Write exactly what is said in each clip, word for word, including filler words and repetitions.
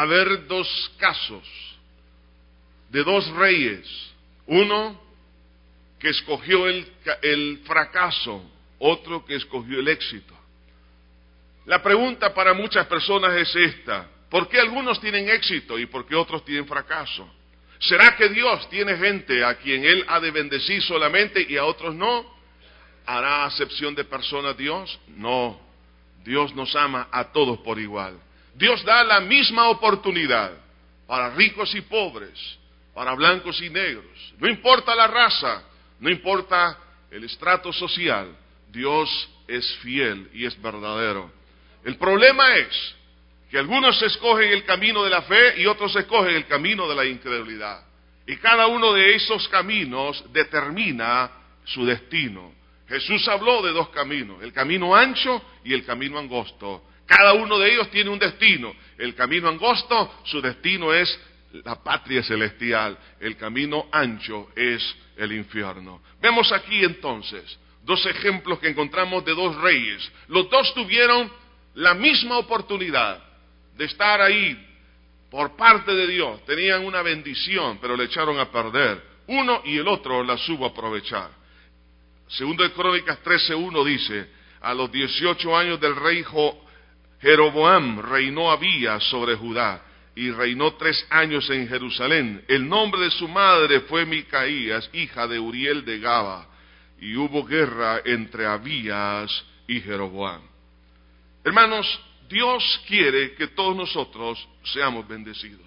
haber dos casos de dos reyes. Uno que escogió el, el fracaso, otro que escogió el éxito. La pregunta para muchas personas es esta: ¿por qué algunos tienen éxito y por qué otros tienen fracaso? ¿Será que Dios tiene gente a quien Él ha de bendecir solamente y a otros no? ¿Hará acepción de personas Dios? No, Dios nos ama a todos por igual. Dios da la misma oportunidad para ricos y pobres, para blancos y negros. No importa la raza, no importa el estrato social, Dios es fiel y es verdadero. El problema es que algunos escogen el camino de la fe y otros escogen el camino de la incredulidad. Y cada uno de esos caminos determina su destino. Jesús habló de dos caminos, el camino ancho y el camino angosto. Cada uno de ellos tiene un destino. El camino angosto, su destino es la patria celestial. El camino ancho es el infierno. Vemos aquí entonces dos ejemplos que encontramos de dos reyes. Los dos tuvieron la misma oportunidad de estar ahí por parte de Dios. Tenían una bendición, pero le echaron a perder. Uno y el otro la supo aprovechar. Segundo de Crónicas trece uno dice: a los dieciocho años del rey Jeroboam reinó Abías sobre Judá, y reinó tres años en Jerusalén. El nombre de su madre fue Micaías, hija de Uriel de Gaba, y hubo guerra entre Abías y Jeroboam. Hermanos, Dios quiere que todos nosotros seamos bendecidos.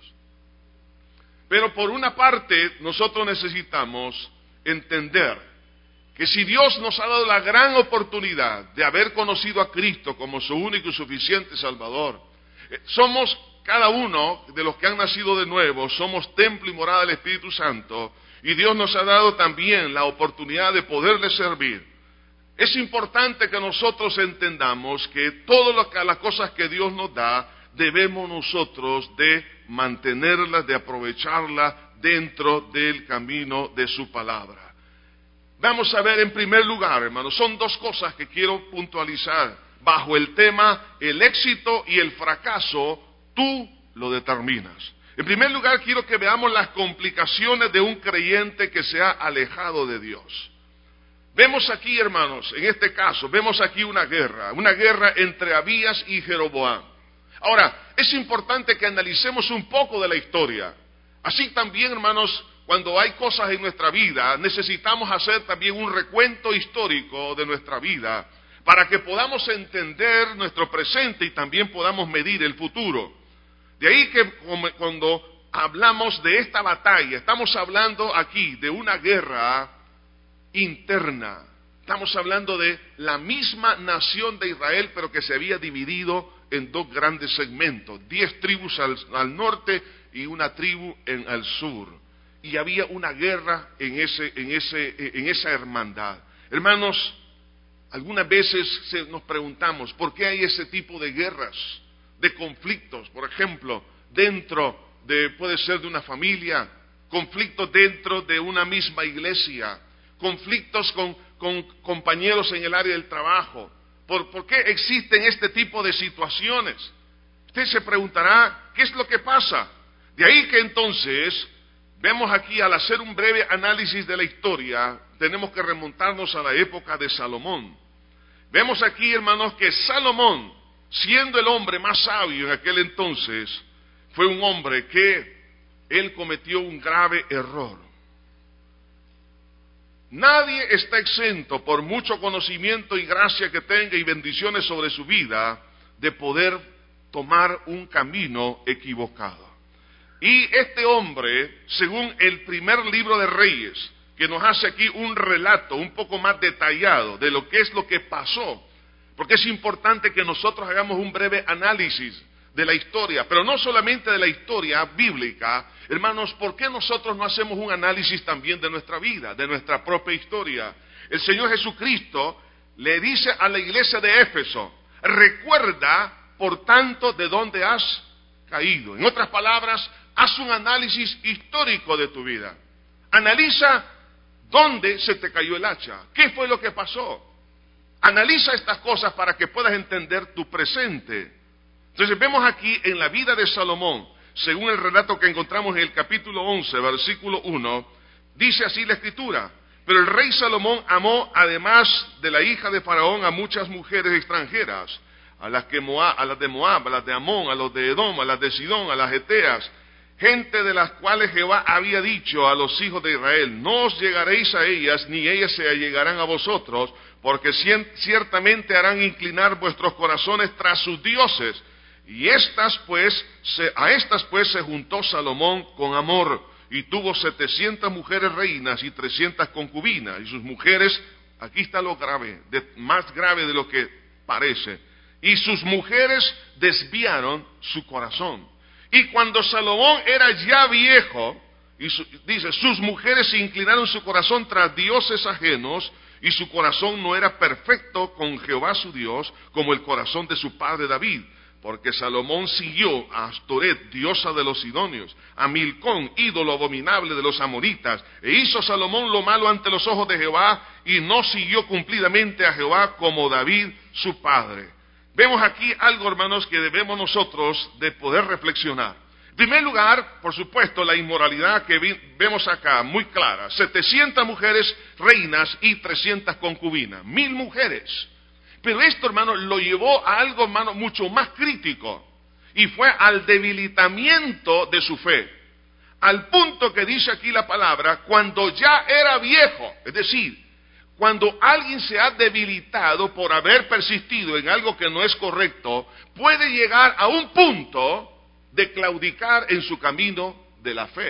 Pero por una parte, nosotros necesitamos entender que si Dios nos ha dado la gran oportunidad de haber conocido a Cristo como su único y suficiente Salvador, somos cada uno de los que han nacido de nuevo, somos templo y morada del Espíritu Santo, y Dios nos ha dado también la oportunidad de poderle servir. Es importante que nosotros entendamos que todas las cosas que Dios nos da, debemos nosotros de mantenerlas, de aprovecharlas dentro del camino de su palabra. Vamos a ver en primer lugar, hermanos, son dos cosas que quiero puntualizar bajo el tema el éxito y el fracaso, tú lo determinas. En primer lugar, quiero que veamos las complicaciones de un creyente que se ha alejado de Dios. Vemos aquí, hermanos, en este caso, vemos aquí una guerra, una guerra entre Abías y Jeroboam. Ahora, es importante que analicemos un poco de la historia. Así también, hermanos, cuando hay cosas en nuestra vida, necesitamos hacer también un recuento histórico de nuestra vida, para que podamos entender nuestro presente y también podamos medir el futuro. De ahí que cuando hablamos de esta batalla, estamos hablando aquí de una guerra interna. Estamos hablando de la misma nación de Israel, pero que se había dividido en dos grandes segmentos, diez tribus al, al norte y una tribu en, al sur. Y había una guerra en, ese, en, ese, en esa hermandad. Hermanos, algunas veces se, nos preguntamos, ¿por qué hay ese tipo de guerras, de conflictos? Por ejemplo, dentro de, puede ser de una familia, conflictos dentro de una misma iglesia, conflictos con, con compañeros en el área del trabajo. ¿Por, ¿Por qué existen este tipo de situaciones? Usted se preguntará, ¿qué es lo que pasa? De ahí que entonces, vemos aquí, al hacer un breve análisis de la historia, tenemos que remontarnos a la época de Salomón. Vemos aquí, hermanos, que Salomón, siendo el hombre más sabio en aquel entonces, fue un hombre que él cometió un grave error. Nadie está exento, por mucho conocimiento y gracia que tenga y bendiciones sobre su vida, de poder tomar un camino equivocado. Y este hombre, según el primer libro de Reyes, que nos hace aquí un relato un poco más detallado de lo que es lo que pasó, porque es importante que nosotros hagamos un breve análisis de la historia, pero no solamente de la historia bíblica. Hermanos, ¿por qué nosotros no hacemos un análisis también de nuestra vida, de nuestra propia historia? El Señor Jesucristo le dice a la iglesia de Éfeso, recuerda, por tanto, de dónde has caído. En otras palabras, haz un análisis histórico de tu vida. Analiza dónde se te cayó el hacha, qué fue lo que pasó. Analiza estas cosas para que puedas entender tu presente. Entonces vemos aquí en la vida de Salomón, según el relato que encontramos en el capítulo once, versículo uno, dice así la Escritura: pero el rey Salomón amó, además de la hija de Faraón, a muchas mujeres extranjeras, a las, que Moab, a las de Moab, a las de Amón, a los de Edom, a las de Sidón, a las Eteas, gente de las cuales Jehová había dicho a los hijos de Israel: no os llegaréis a ellas, ni ellas se allegarán a vosotros, porque ciertamente harán inclinar vuestros corazones tras sus dioses. Y estas pues, se, a estas pues se juntó Salomón con amor, y tuvo setecientas mujeres reinas y trescientas concubinas, y sus mujeres, aquí está lo grave, de, más grave de lo que parece, y sus mujeres desviaron su corazón. Y cuando Salomón era ya viejo, y su, dice, sus mujeres se inclinaron su corazón tras dioses ajenos, y su corazón no era perfecto con Jehová su Dios, como el corazón de su padre David. Porque Salomón siguió a Astoret, diosa de los sidonios, a Milcón, ídolo abominable de los amoritas, e hizo Salomón lo malo ante los ojos de Jehová, y no siguió cumplidamente a Jehová como David su padre. Vemos aquí algo, hermanos, que debemos nosotros de poder reflexionar. En primer lugar, por supuesto, la inmoralidad que vi, vemos acá, muy clara. setecientas mujeres reinas y trescientas concubinas, mil mujeres. Pero esto, hermano, lo llevó a algo, hermano, mucho más crítico, y fue al debilitamiento de su fe, al punto que dice aquí la palabra, cuando ya era viejo. Es decir, cuando alguien se ha debilitado por haber persistido en algo que no es correcto, puede llegar a un punto de claudicar en su camino de la fe.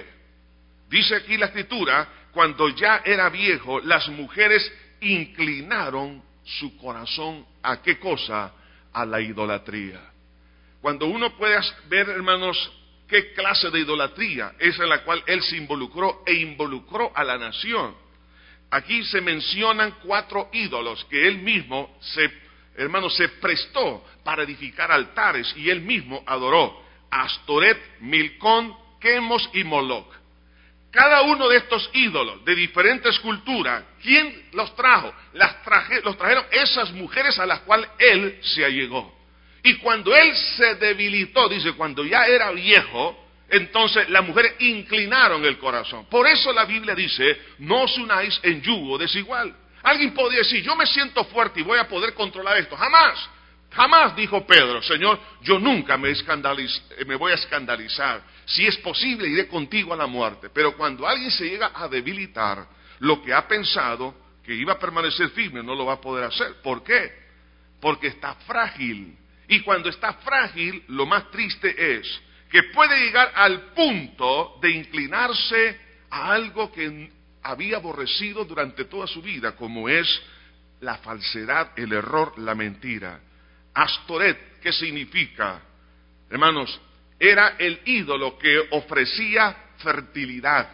Dice aquí la Escritura, cuando ya era viejo, las mujeres inclinaron su corazón ¿a qué cosa? A la idolatría. Cuando uno puede ver, hermanos, qué clase de idolatría es en la cual él se involucró e involucró a la nación. Aquí se mencionan cuatro ídolos que él mismo se, hermanos, se prestó para edificar altares, y él mismo adoró: Astoret, Milcón, Quemos y Moloc. Cada uno de estos ídolos de diferentes culturas, ¿quién los trajo? Las traje, los trajeron esas mujeres a las cuales él se allegó. Y cuando él se debilitó, dice, cuando ya era viejo, entonces las mujeres inclinaron el corazón. Por eso la Biblia dice, no os unáis en yugo desigual. Alguien podría decir, yo me siento fuerte y voy a poder controlar esto. Jamás. Jamás, dijo Pedro, Señor, yo nunca me, escandaliz me voy a escandalizar. Si es posible, iré contigo a la muerte. Pero cuando alguien se llega a debilitar, lo que ha pensado que iba a permanecer firme, no lo va a poder hacer. ¿Por qué? Porque está frágil. Y cuando está frágil, lo más triste es que puede llegar al punto de inclinarse a algo que había aborrecido durante toda su vida, como es la falsedad, el error, la mentira. Astoret, ¿qué significa? Hermanos, era el ídolo que ofrecía fertilidad.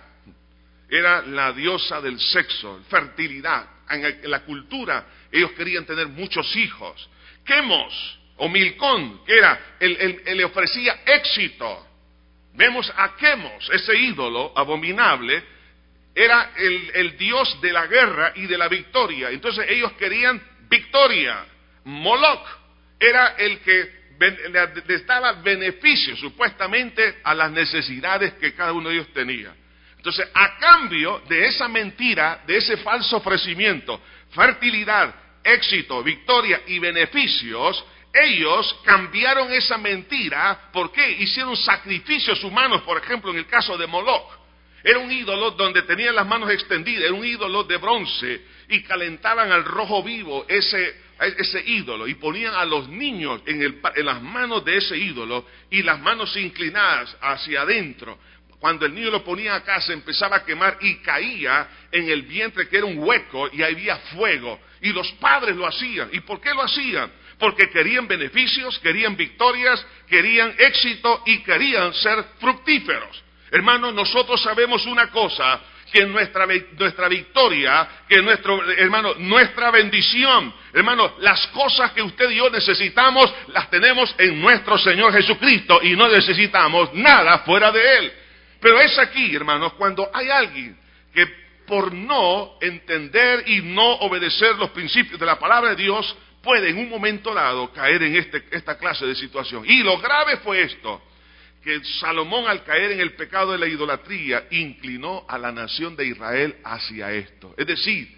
Era la diosa del sexo, fertilidad. En la cultura, ellos querían tener muchos hijos. Quemos, o Milcón, que era, el, el, el le ofrecía éxito. Vemos a Quemos, ese ídolo abominable, era el, el dios de la guerra y de la victoria. Entonces ellos querían victoria. Moloc era el que les daba beneficio supuestamente a las necesidades que cada uno de ellos tenía. Entonces, a cambio de esa mentira, de ese falso ofrecimiento, fertilidad, éxito, victoria y beneficios, ellos cambiaron esa mentira. ¿Por qué? Hicieron sacrificios humanos. Por ejemplo, en el caso de Moloc, era un ídolo donde tenían las manos extendidas, era un ídolo de bronce, y calentaban al rojo vivo ese ese ídolo, y ponían a los niños en, el, en las manos de ese ídolo, y las manos inclinadas hacia adentro. Cuando el niño lo ponía acá, se empezaba a quemar y caía en el vientre, que era un hueco, y había fuego. Y los padres lo hacían. ¿Y por qué lo hacían? Porque querían beneficios, querían victorias, querían éxito y querían ser fructíferos. Hermanos, nosotros sabemos una cosa, que nuestra, nuestra victoria, que nuestro, hermano, nuestra bendición, hermano, las cosas que usted y yo necesitamos, las tenemos en nuestro Señor Jesucristo, y no necesitamos nada fuera de Él. Pero es aquí, hermanos, cuando hay alguien que por no entender y no obedecer los principios de la palabra de Dios, puede en un momento dado caer en este, esta clase de situación. Y lo grave fue esto, que Salomón, al caer en el pecado de la idolatría, inclinó a la nación de Israel hacia esto. Es decir,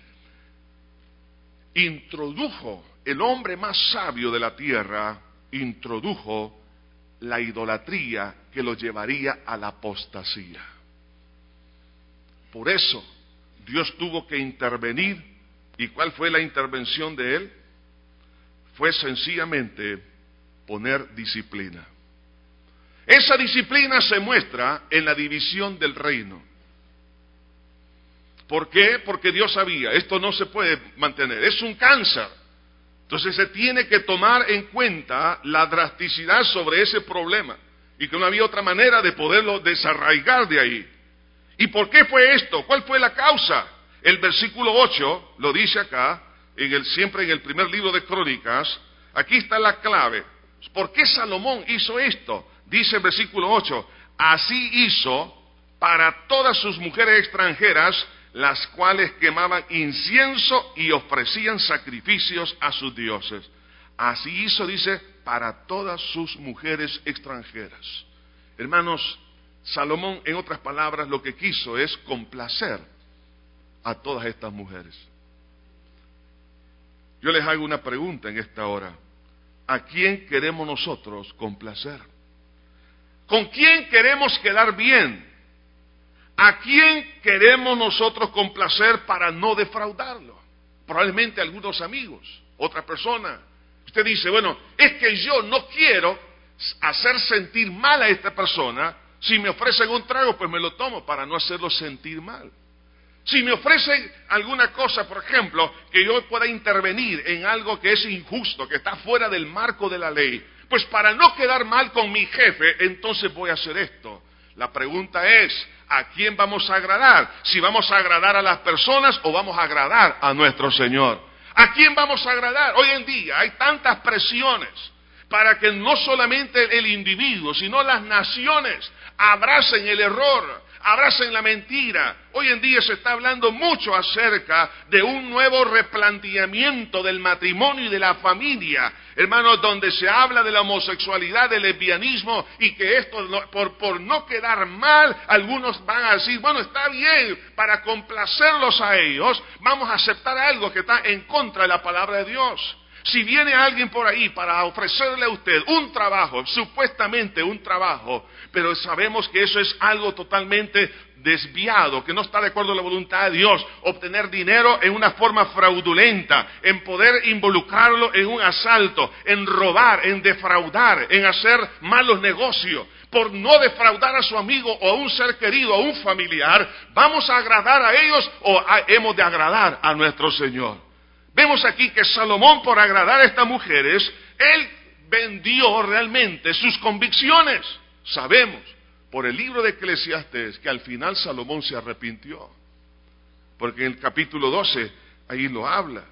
introdujo, el hombre más sabio de la tierra, introdujo la idolatría que lo llevaría a la apostasía. Por eso, Dios tuvo que intervenir. ¿Y cuál fue la intervención de Él? Fue sencillamente poner disciplina. Esa disciplina se muestra en la división del reino. ¿Por qué? Porque Dios sabía, esto no se puede mantener, es un cáncer. Entonces se tiene que tomar en cuenta la drasticidad sobre ese problema y que no había otra manera de poderlo desarraigar de ahí. ¿Y por qué fue esto? ¿Cuál fue la causa? El versículo ocho lo dice acá, en el, siempre en el primer libro de Crónicas. Aquí está la clave. ¿Por qué Salomón hizo esto? Dice el versículo ocho, así hizo para todas sus mujeres extranjeras, las cuales quemaban incienso y ofrecían sacrificios a sus dioses. Así hizo, dice, para todas sus mujeres extranjeras. Hermanos, Salomón, en otras palabras, lo que quiso es complacer a todas estas mujeres. Yo les hago una pregunta en esta hora. ¿A quién queremos nosotros complacer? ¿Con quién queremos quedar bien? ¿A quién queremos nosotros complacer para no defraudarlo? Probablemente algunos amigos, otra persona. Usted dice, bueno, es que yo no quiero hacer sentir mal a esta persona. Si me ofrecen un trago, pues me lo tomo para no hacerlo sentir mal. Si me ofrecen alguna cosa, por ejemplo, que yo pueda intervenir en algo que es injusto, que está fuera del marco de la ley, pues para no quedar mal con mi jefe, entonces voy a hacer esto. La pregunta es, ¿a quién vamos a agradar? Si vamos a agradar a las personas o vamos a agradar a nuestro Señor. ¿A quién vamos a agradar? Hoy en día hay tantas presiones para que no solamente el individuo, sino las naciones abracen el error, abracen la mentira. Hoy en día se está hablando mucho acerca de un nuevo replanteamiento del matrimonio y de la familia, hermanos, donde se habla de la homosexualidad, del lesbianismo, y que esto, por, por no quedar mal, algunos van a decir, bueno, está bien, para complacerlos a ellos, vamos a aceptar algo que está en contra de la palabra de Dios. Si viene alguien por ahí para ofrecerle a usted un trabajo, supuestamente un trabajo, pero sabemos que eso es algo totalmente desviado, que no está de acuerdo a la voluntad de Dios, obtener dinero en una forma fraudulenta, en poder involucrarlo en un asalto, en robar, en defraudar, en hacer malos negocios, por no defraudar a su amigo o a un ser querido, a un familiar, ¿vamos a agradar a ellos o a, hemos de agradar a nuestro Señor? Vemos aquí que Salomón, por agradar a estas mujeres, él vendió realmente sus convicciones. Sabemos por el libro de Eclesiastés que al final Salomón se arrepintió, porque en el capítulo doce ahí lo habla.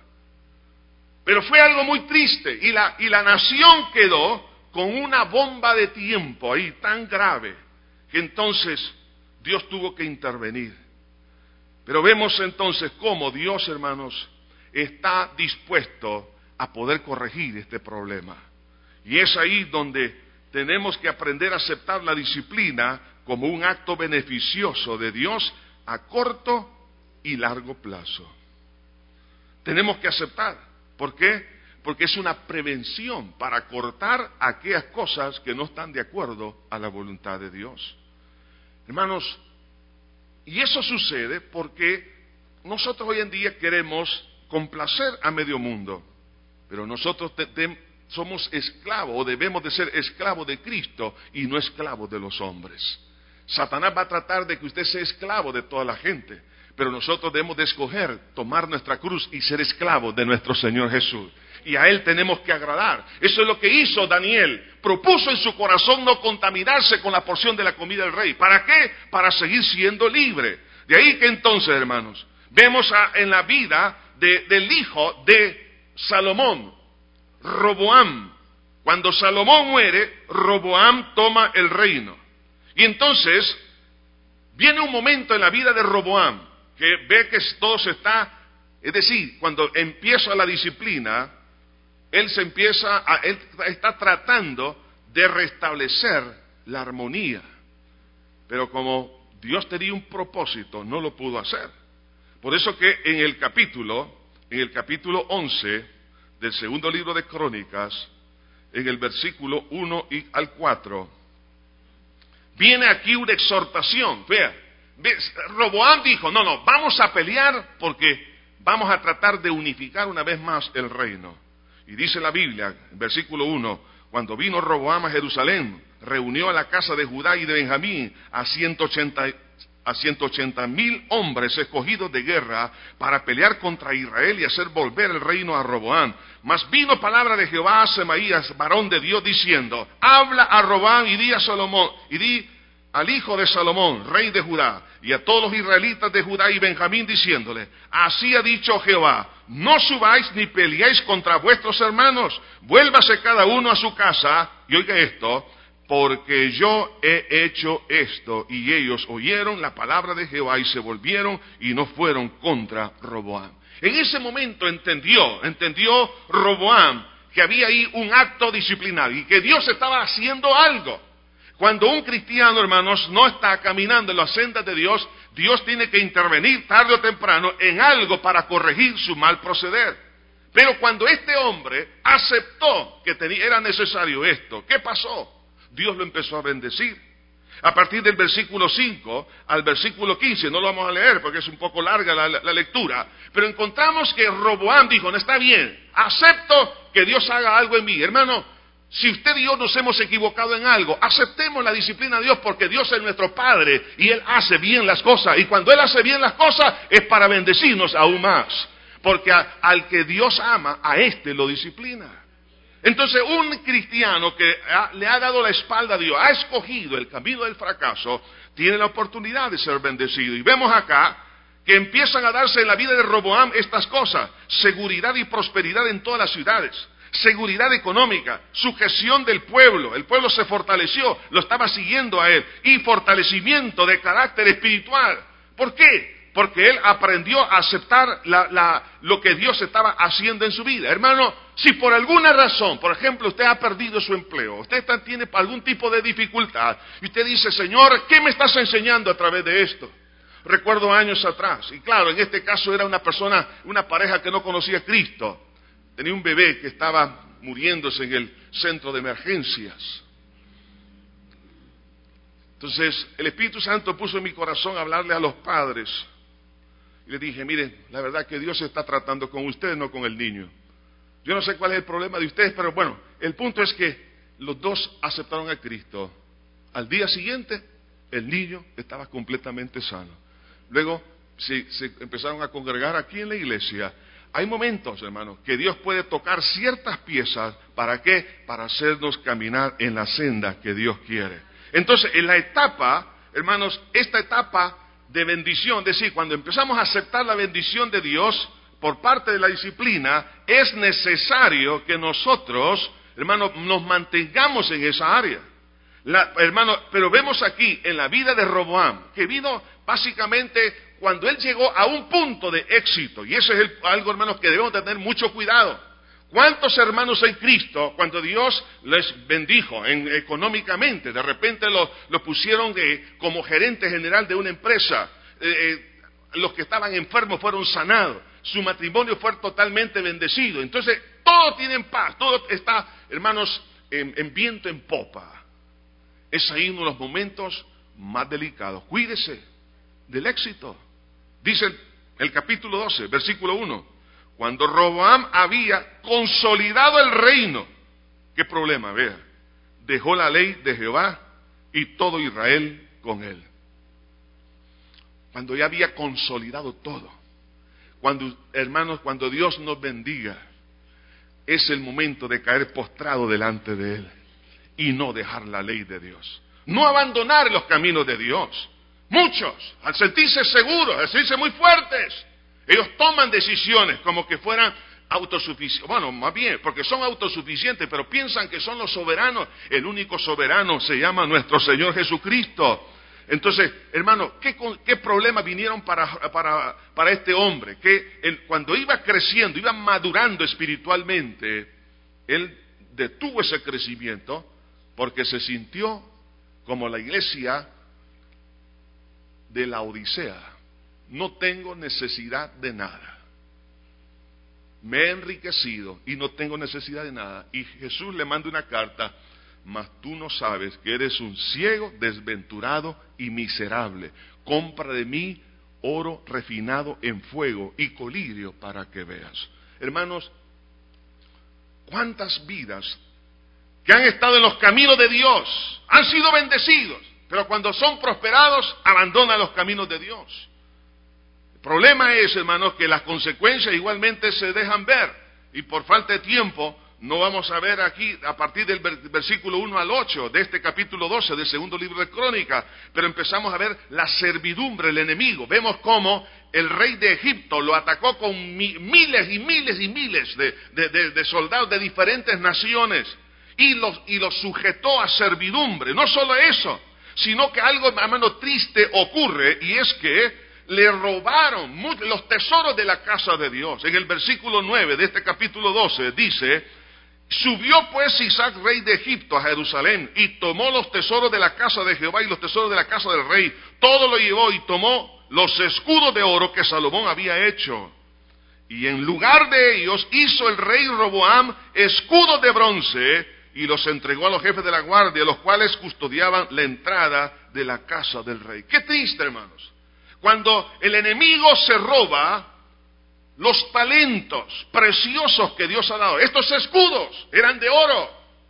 Pero fue algo muy triste y la, y la nación quedó con una bomba de tiempo ahí tan grave que entonces Dios tuvo que intervenir. Pero vemos entonces cómo Dios, hermanos, está dispuesto a poder corregir este problema. Y es ahí donde tenemos que aprender a aceptar la disciplina como un acto beneficioso de Dios a corto y largo plazo. Tenemos que aceptar. ¿Por qué? Porque es una prevención para cortar aquellas cosas que no están de acuerdo a la voluntad de Dios. Hermanos, y eso sucede porque nosotros hoy en día queremos complacer a medio mundo, pero nosotros te, te, somos esclavos o debemos de ser esclavos de Cristo y no esclavos de los hombres. Satanás va a tratar de que usted sea esclavo de toda la gente, pero nosotros debemos de escoger tomar nuestra cruz y ser esclavos de nuestro Señor Jesús, y a Él tenemos que agradar. Eso es lo que hizo Daniel, propuso en su corazón no contaminarse con la porción de la comida del rey. ¿Para qué? Para seguir siendo libre. De ahí que entonces, hermanos, vemos a, en la vida De, del hijo de Salomón, Roboam. Cuando Salomón muere, Roboam toma el reino. Y entonces viene un momento en la vida de Roboam que ve que todo se está, es decir, cuando empieza la disciplina, él se empieza, a, él está tratando de restablecer la armonía. Pero como Dios tenía un propósito, no lo pudo hacer. Por eso que en el capítulo, en el capítulo once del segundo libro de Crónicas, en el versículo uno y al cuatro, viene aquí una exhortación. Vea, Roboam dijo, no, no, vamos a pelear porque vamos a tratar de unificar una vez más el reino. Y dice la Biblia, versículo uno, cuando vino Roboam a Jerusalén, reunió a la casa de Judá y de Benjamín a ciento ochenta a ciento ochenta mil hombres escogidos de guerra para pelear contra Israel y hacer volver el reino a Roboam. Mas vino palabra de Jehová a Semaías, varón de Dios, diciendo, habla a Roboam y di a Salomón, y di al hijo de Salomón, rey de Judá, y a todos los israelitas de Judá y Benjamín, diciéndole, así ha dicho Jehová, no subáis ni peleéis contra vuestros hermanos, vuélvase cada uno a su casa, y oiga esto, porque yo he hecho esto. Y ellos oyeron la palabra de Jehová y se volvieron y no fueron contra Roboam. En ese momento entendió, entendió Roboam que había ahí un acto disciplinario y que Dios estaba haciendo algo. Cuando un cristiano, hermanos, no está caminando en las sendas de Dios, Dios tiene que intervenir tarde o temprano en algo para corregir su mal proceder. Pero cuando este hombre aceptó que tenía, era necesario esto, ¿qué pasó? Dios lo empezó a bendecir. A partir del versículo cinco al versículo quince, no lo vamos a leer porque es un poco larga la, la, la lectura, pero encontramos que Roboam dijo, no, está bien, acepto que Dios haga algo en mí. Hermano, si usted y yo nos hemos equivocado en algo, aceptemos la disciplina de Dios porque Dios es nuestro Padre y Él hace bien las cosas. Y cuando Él hace bien las cosas es para bendecirnos aún más. Porque a, al que Dios ama, a éste lo disciplina. Entonces un cristiano que ha, le ha dado la espalda a Dios, ha escogido el camino del fracaso, tiene la oportunidad de ser bendecido. Y vemos acá que empiezan a darse en la vida de Roboam estas cosas: seguridad y prosperidad en todas las ciudades, seguridad económica, sujeción del pueblo, el pueblo se fortaleció, lo estaba siguiendo a él, y fortalecimiento de carácter espiritual. ¿Por qué? Porque él aprendió a aceptar la, la, lo que Dios estaba haciendo en su vida. Hermano, si por alguna razón, por ejemplo, usted ha perdido su empleo, usted está, tiene algún tipo de dificultad, y usted dice, Señor, ¿qué me estás enseñando a través de esto? Recuerdo años atrás, y claro, en este caso era una persona, una pareja que no conocía a Cristo. Tenía un bebé que estaba muriéndose en el centro de emergencias. Entonces, el Espíritu Santo puso en mi corazón hablarle a los padres. Y le dije, miren, la verdad que Dios está tratando con ustedes, no con el niño. Yo no sé cuál es el problema de ustedes, pero bueno, el punto es que los dos aceptaron a Cristo. Al día siguiente, el niño estaba completamente sano. Luego, se, se empezaron a congregar aquí en la iglesia. Hay momentos, hermanos, que Dios puede tocar ciertas piezas. ¿Para qué? Para hacernos caminar en la senda que Dios quiere. Entonces, en la etapa, hermanos, esta etapa de bendición, es decir, cuando empezamos a aceptar la bendición de Dios por parte de la disciplina, es necesario que nosotros, hermanos, nos mantengamos en esa área. La, hermano, pero vemos aquí en la vida de Roboam, que vino básicamente cuando él llegó a un punto de éxito, y eso es el, algo, hermanos, que debemos tener mucho cuidado. ¿Cuántos hermanos en Cristo, cuando Dios les bendijo en, económicamente, de repente lo, lo pusieron eh, como gerente general de una empresa, eh, eh, los que estaban enfermos fueron sanados, su matrimonio fue totalmente bendecido, entonces todo tiene paz, todo está, hermanos, en, en viento en popa? Es ahí uno de los momentos más delicados. Cuídese del éxito. Dice el, el capítulo doce, versículo uno. Cuando Roboam había consolidado el reino, ¿qué problema? Vea, dejó la ley de Jehová y todo Israel con él. Cuando ya había consolidado todo, cuando, hermanos, cuando Dios nos bendiga, es el momento de caer postrado delante de Él y no dejar la ley de Dios, no abandonar los caminos de Dios. Muchos, al sentirse seguros, al sentirse muy fuertes, ellos toman decisiones como que fueran autosuficientes, bueno, más bien, porque son autosuficientes, pero piensan que son los soberanos. El único soberano se llama nuestro Señor Jesucristo. Entonces, hermano, ¿qué, qué problemas vinieron para, para, para este hombre? Que él, cuando iba creciendo, iba madurando espiritualmente, él detuvo ese crecimiento porque se sintió como la iglesia de la Odisea. No tengo necesidad de nada. Me he enriquecido y no tengo necesidad de nada. Y Jesús le manda una carta: mas tú no sabes que eres un ciego, desventurado y miserable. Compra de mí oro refinado en fuego y colirio para que veas. Hermanos, ¿cuántas vidas que han estado en los caminos de Dios han sido bendecidos, pero cuando son prosperados abandonan los caminos de Dios? El problema es, hermanos, que las consecuencias igualmente se dejan ver, y por falta de tiempo no vamos a ver aquí a partir del versículo uno al ocho de este capítulo doce del segundo libro de Crónicas, pero empezamos a ver la servidumbre del enemigo. Vemos cómo el rey de Egipto lo atacó con mi, miles y miles y miles de, de, de, de soldados de diferentes naciones y los, y los sujetó a servidumbre. No solo eso, sino que algo, hermano, triste ocurre, y es que le robaron los tesoros de la casa de Dios. En el versículo nueve de este capítulo doce dice: subió pues Isaac, rey de Egipto, a Jerusalén, y tomó los tesoros de la casa de Jehová y los tesoros de la casa del rey. Todo lo llevó, y tomó los escudos de oro que Salomón había hecho. Y en lugar de ellos hizo el rey Roboam escudos de bronce, y los entregó a los jefes de la guardia, los cuales custodiaban la entrada de la casa del rey. Qué triste, hermanos, cuando el enemigo se roba los talentos preciosos que Dios ha dado. Estos escudos eran de oro,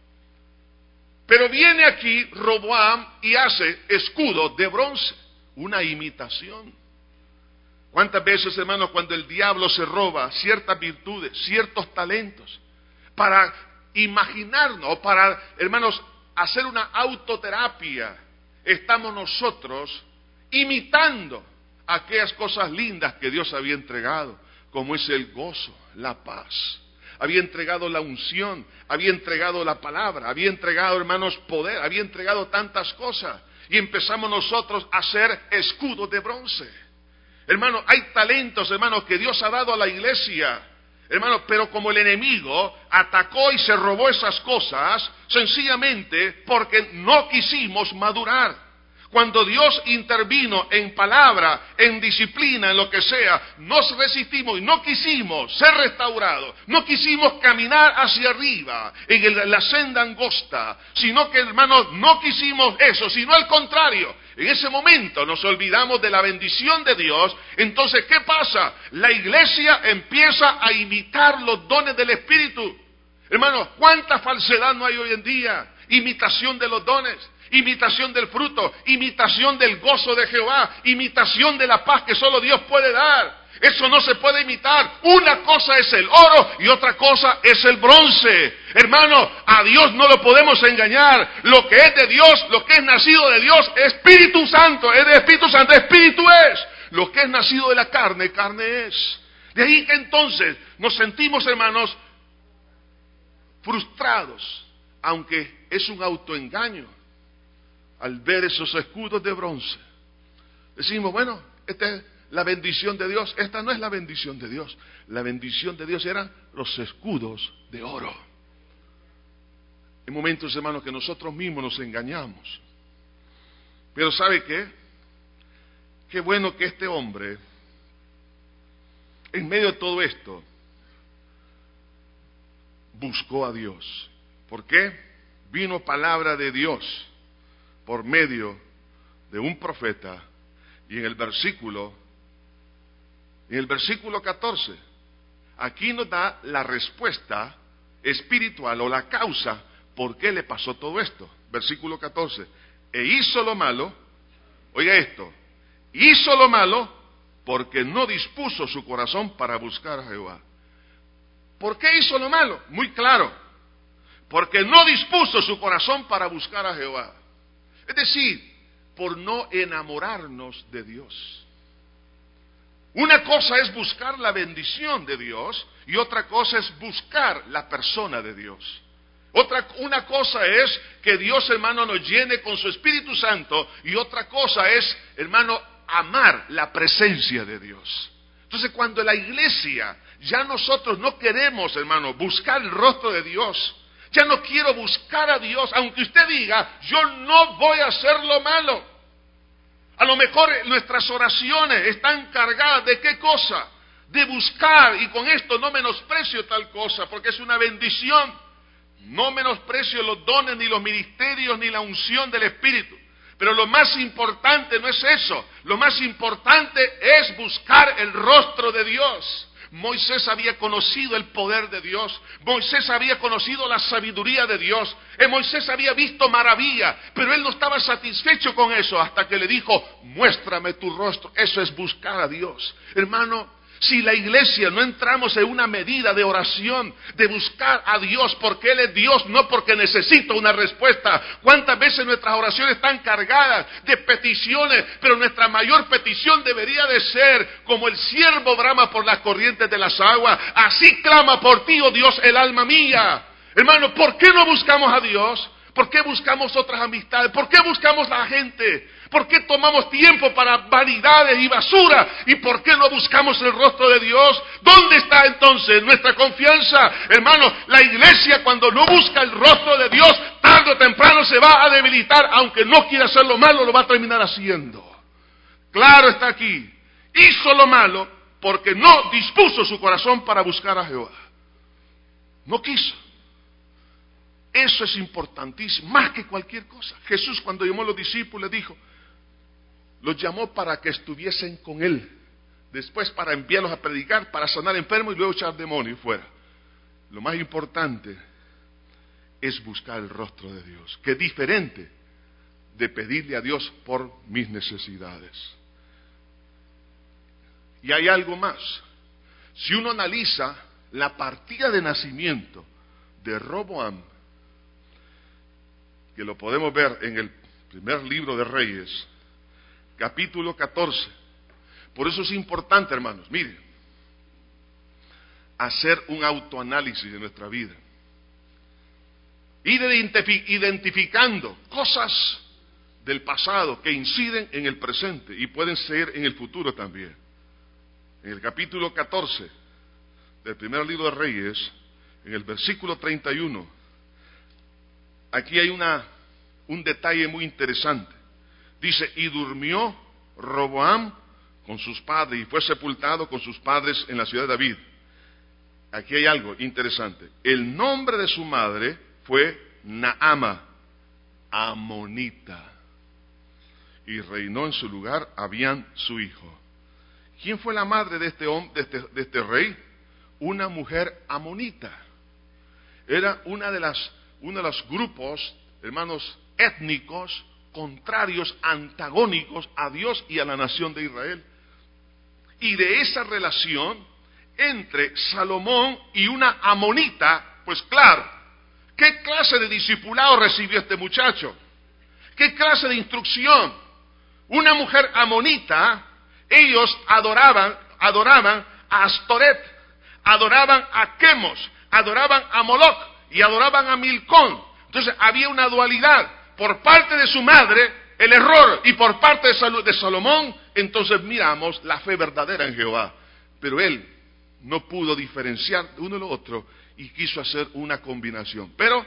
pero viene aquí Roboam y hace escudos de bronce, una imitación. ¿Cuántas veces, hermanos, cuando el diablo se roba ciertas virtudes, ciertos talentos, para imaginarnos, o para, hermanos, hacer una autoterapia, estamos nosotros imitando aquellas cosas lindas que Dios había entregado, como es el gozo, la paz? Había entregado la unción, había entregado la palabra, había entregado, hermanos, poder, había entregado tantas cosas, y empezamos nosotros a hacer escudos de bronce. Hermanos, hay talentos, hermanos, que Dios ha dado a la iglesia, hermanos, pero como el enemigo atacó y se robó esas cosas, sencillamente porque no quisimos madurar. Cuando Dios intervino en palabra, en disciplina, en lo que sea, nos resistimos y no quisimos ser restaurados, no quisimos caminar hacia arriba en el, la senda angosta, sino que, hermanos, no quisimos eso, sino al contrario. En ese momento nos olvidamos de la bendición de Dios. Entonces, ¿qué pasa? La iglesia empieza a imitar los dones del Espíritu. Hermanos, ¿cuánta falsedad no hay hoy en día? Imitación de los dones, imitación del fruto, imitación del gozo de Jehová, imitación de la paz que solo Dios puede dar. Eso no se puede imitar. Una cosa es el oro y otra cosa es el bronce. Hermano, a Dios no lo podemos engañar. Lo que es de Dios, lo que es nacido de Dios, Espíritu Santo, es de Espíritu Santo, Espíritu es. Lo que es nacido de la carne, carne es. De ahí que entonces nos sentimos, hermanos, frustrados, aunque es un autoengaño, al ver esos escudos de bronce. Decimos, bueno, esta es la bendición de Dios. Esta no es la bendición de Dios. La bendición de Dios eran los escudos de oro. Hay momentos, hermanos, que nosotros mismos nos engañamos. Pero ¿sabe qué? Qué bueno que este hombre, en medio de todo esto, buscó a Dios. ¿Por qué? Vino palabra de Dios por medio de un profeta, y en el versículo, en el versículo catorce, aquí nos da la respuesta espiritual o la causa por qué le pasó todo esto. Versículo catorce, e hizo lo malo, oiga esto, hizo lo malo porque no dispuso su corazón para buscar a Jehová. ¿Por qué hizo lo malo? Muy claro, porque no dispuso su corazón para buscar a Jehová. Es decir, por no enamorarnos de Dios. Una cosa es buscar la bendición de Dios y otra cosa es buscar la persona de Dios. Otra, una cosa es que Dios, hermano, nos llene con su Espíritu Santo, y otra cosa es, hermano, amar la presencia de Dios. Entonces, cuando la iglesia, ya nosotros no queremos, hermano, buscar el rostro de Dios, Ya no quiero buscar a Dios, aunque usted diga, yo no voy a hacer lo malo. A lo mejor nuestras oraciones están cargadas de qué cosa, de buscar, y con esto no menosprecio tal cosa, porque es una bendición. No menosprecio los dones, ni los ministerios, ni la unción del Espíritu. Pero lo más importante no es eso. Lo más importante es buscar el rostro de Dios. Moisés había conocido el poder de Dios. Moisés había conocido la sabiduría de Dios. Eh, Moisés había visto maravilla, pero él no estaba satisfecho con eso hasta que le dijo, muéstrame tu rostro. Eso es buscar a Dios. Hermano, si la iglesia no entramos en una medida de oración, de buscar a Dios porque Él es Dios, no porque necesita una respuesta. ¿Cuántas veces nuestras oraciones están cargadas de peticiones? Pero nuestra mayor petición debería de ser, como el siervo brama por las corrientes de las aguas, así clama por ti, oh Dios, el alma mía. Hermano, ¿por qué no buscamos a Dios? ¿Por qué buscamos otras amistades? ¿Por qué buscamos la gente? ¿Por qué tomamos tiempo para vanidades y basura? ¿Y por qué no buscamos el rostro de Dios? ¿Dónde está entonces nuestra confianza? Hermano, la iglesia cuando no busca el rostro de Dios, tarde o temprano se va a debilitar, aunque no quiera hacer lo malo, lo va a terminar haciendo. Claro está aquí, hizo lo malo porque no dispuso su corazón para buscar a Jehová. No quiso. Eso es importantísimo, más que cualquier cosa. Jesús cuando llamó a los discípulos dijo, los llamó para que estuviesen con Él, después para enviarlos a predicar, para sanar enfermos y luego echar demonios fuera. Lo más importante es buscar el rostro de Dios, que es diferente de pedirle a Dios por mis necesidades. Y hay algo más. Si uno analiza la partida de nacimiento de Roboam, que lo podemos ver en el primer libro de Reyes, capítulo catorce. Por eso es importante, hermanos, miren, hacer un autoanálisis de nuestra vida. Ir identificando cosas del pasado que inciden en el presente y pueden ser en el futuro también. En el capítulo catorce del primer libro de Reyes, en el versículo treinta y uno, aquí hay una, un detalle muy interesante. Dice, y durmió Roboam con sus padres y fue sepultado con sus padres en la ciudad de David. Aquí hay algo interesante. El nombre de su madre fue Naama, amonita, y reinó en su lugar Abián su hijo. ¿Quién fue la madre de este, hombre, de este, de este rey? Una mujer amonita. Era una de las, uno de los grupos, hermanos, étnicos, contrarios, antagónicos a Dios y a la nación de Israel. Y de esa relación entre Salomón y una amonita, pues claro, ¿qué clase de discipulado recibió este muchacho? ¿Qué clase de instrucción? Una mujer amonita, ellos adoraban, adoraban a Astoret, adoraban a Quemos, adoraban a Moloch y adoraban a Milcón. Entonces había una dualidad. Por parte de su madre, el error, y por parte de, Sal- de Salomón, entonces miramos la fe verdadera en Jehová. Pero él no pudo diferenciar de uno y lo otro y quiso hacer una combinación. Pero,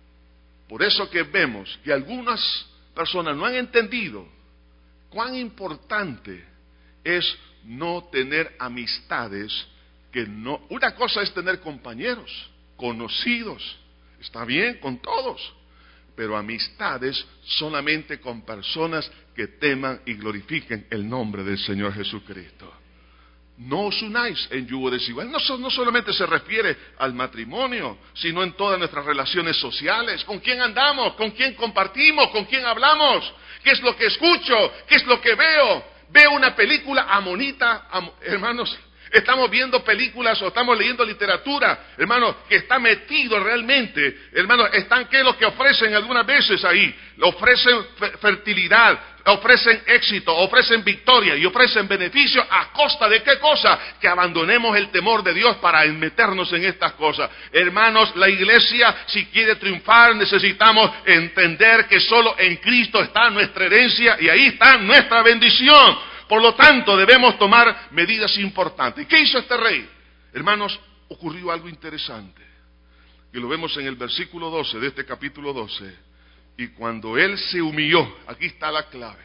por eso que vemos que algunas personas no han entendido cuán importante es no tener amistades que no... Una cosa es tener compañeros, conocidos, está bien con todos, pero amistades solamente con personas que teman y glorifiquen el nombre del Señor Jesucristo. No os unáis en yugo desigual. No, no solamente se refiere al matrimonio, sino en todas nuestras relaciones sociales. ¿Con quién andamos? ¿Con quién compartimos? ¿Con quién hablamos? ¿Qué es lo que escucho? ¿Qué es lo que veo? Veo una película amonita, am, hermanos. Estamos viendo películas o estamos leyendo literatura, hermanos, que está metido realmente, hermanos, están que lo que ofrecen algunas veces ahí, ofrecen fertilidad, ofrecen éxito, ofrecen victoria y ofrecen beneficio a costa de qué cosa, que abandonemos el temor de Dios para meternos en estas cosas. Hermanos, la iglesia, si quiere triunfar, necesitamos entender que solo en Cristo está nuestra herencia y ahí está nuestra bendición. Por lo tanto, debemos tomar medidas importantes. ¿Y qué hizo este rey? Hermanos, ocurrió algo interesante. que lo vemos en el versículo doce de este capítulo doce. Y cuando él se humilló, aquí está la clave.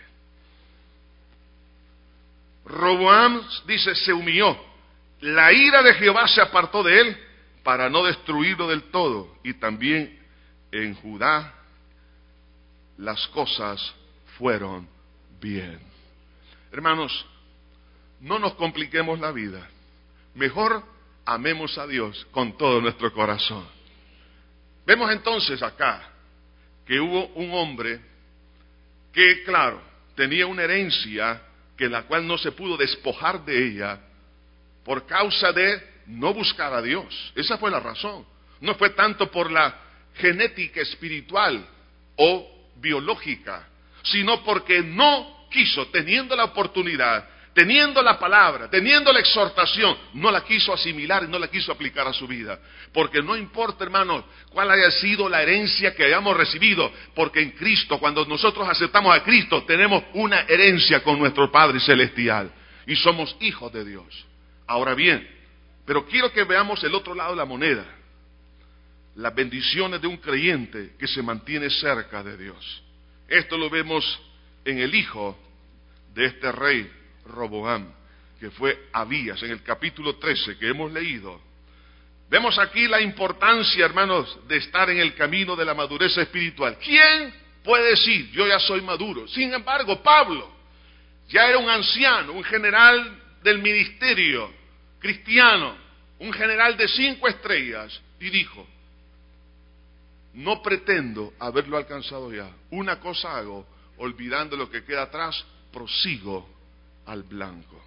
Roboam, dice, se humilló. La ira de Jehová se apartó de él para no destruirlo del todo. Y también en Judá las cosas fueron bien. Hermanos, no nos compliquemos la vida. Mejor amemos a Dios con todo nuestro corazón. Vemos entonces acá que hubo un hombre que, claro, tenía una herencia que la cual no se pudo despojar de ella por causa de no buscar a Dios. Esa fue la razón. No fue tanto por la genética espiritual o biológica, sino porque no quiso, teniendo la oportunidad, teniendo la palabra, teniendo la exhortación, no la quiso asimilar y no la quiso aplicar a su vida. Porque no importa, hermanos, cuál haya sido la herencia que hayamos recibido, porque en Cristo, cuando nosotros aceptamos a Cristo, tenemos una herencia con nuestro Padre Celestial y somos hijos de Dios. Ahora bien, pero quiero que veamos el otro lado de la moneda, las bendiciones de un creyente que se mantiene cerca de Dios. Esto lo vemos en el hijo de este rey Roboam, que fue Abías, en el capítulo trece que hemos leído. Vemos aquí la importancia, hermanos, de estar en el camino de la madurez espiritual. ¿Quién puede decir, yo ya soy maduro? Sin embargo, Pablo ya era un anciano, un general del ministerio cristiano, un general de cinco estrellas, y dijo, no pretendo haberlo alcanzado ya. Una cosa hago, olvidando lo que queda atrás, prosigo al blanco.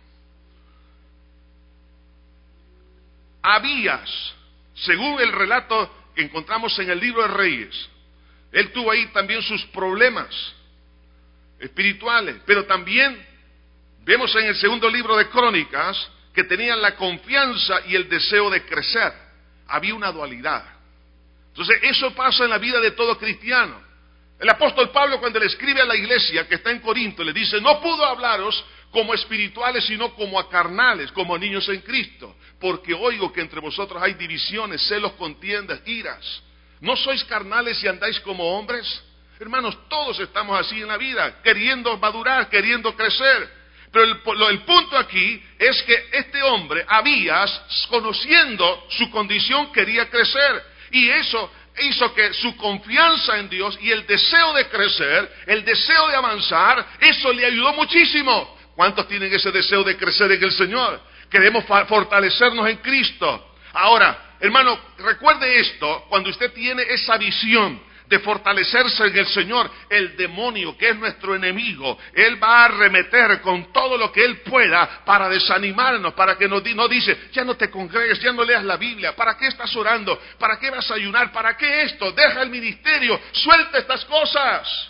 Abías, según el relato que encontramos en el libro de Reyes, él tuvo ahí también sus problemas espirituales, pero también vemos en el segundo libro de Crónicas que tenían la confianza y el deseo de crecer. Había una dualidad. Entonces eso pasa en la vida de todo cristiano. El apóstol Pablo, cuando le escribe a la iglesia que está en Corinto, le dice, no pudo hablaros como espirituales, sino como a carnales, como niños en Cristo, porque oigo que entre vosotros hay divisiones, celos, contiendas, iras. ¿No sois carnales y andáis como hombres? Hermanos, todos estamos así en la vida, queriendo madurar, queriendo crecer. Pero el, el punto aquí es que este hombre, Abías, conociendo su condición, quería crecer. Y eso hizo que su confianza en Dios y el deseo de crecer, el deseo de avanzar, eso le ayudó muchísimo. ¿Cuántos tienen ese deseo de crecer en el Señor? Queremos fortalecernos en Cristo. Ahora, hermano, recuerde esto, cuando usted tiene esa visión de fortalecerse en el Señor, el demonio, que es nuestro enemigo, él va a arremeter con todo lo que él pueda para desanimarnos, para que nos no dice, ya no te congregues, ya no leas la Biblia, ¿para qué estás orando? ¿Para qué vas a ayunar? ¿Para qué esto? Deja el ministerio, suelta estas cosas.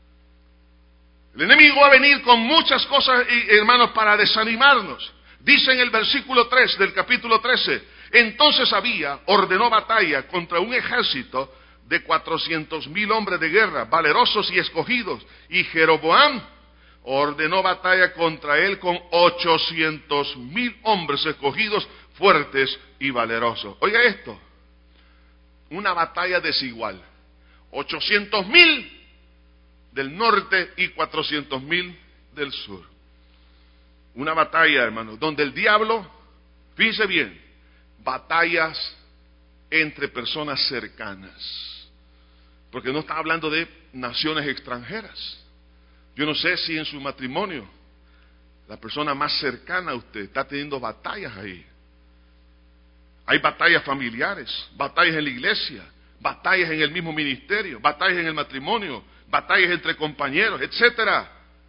El enemigo va a venir con muchas cosas, hermanos, para desanimarnos. Dice en el versículo tres del capítulo trece, entonces Abías ordenó batalla contra un ejército de cuatrocientos mil hombres de guerra, valerosos y escogidos, y Jeroboam ordenó batalla contra él con ochocientos mil hombres escogidos, fuertes y valerosos. Oiga esto, una batalla desigual, ochocientos mil del norte y cuatrocientos mil del sur. Una batalla, hermano, donde el diablo, fíjense bien, batallas entre personas cercanas. Porque no está hablando de naciones extranjeras. Yo no sé si en su matrimonio la persona más cercana a usted está teniendo batallas ahí. Hay batallas familiares, batallas en la iglesia, batallas en el mismo ministerio, batallas en el matrimonio, batallas entre compañeros, etcétera.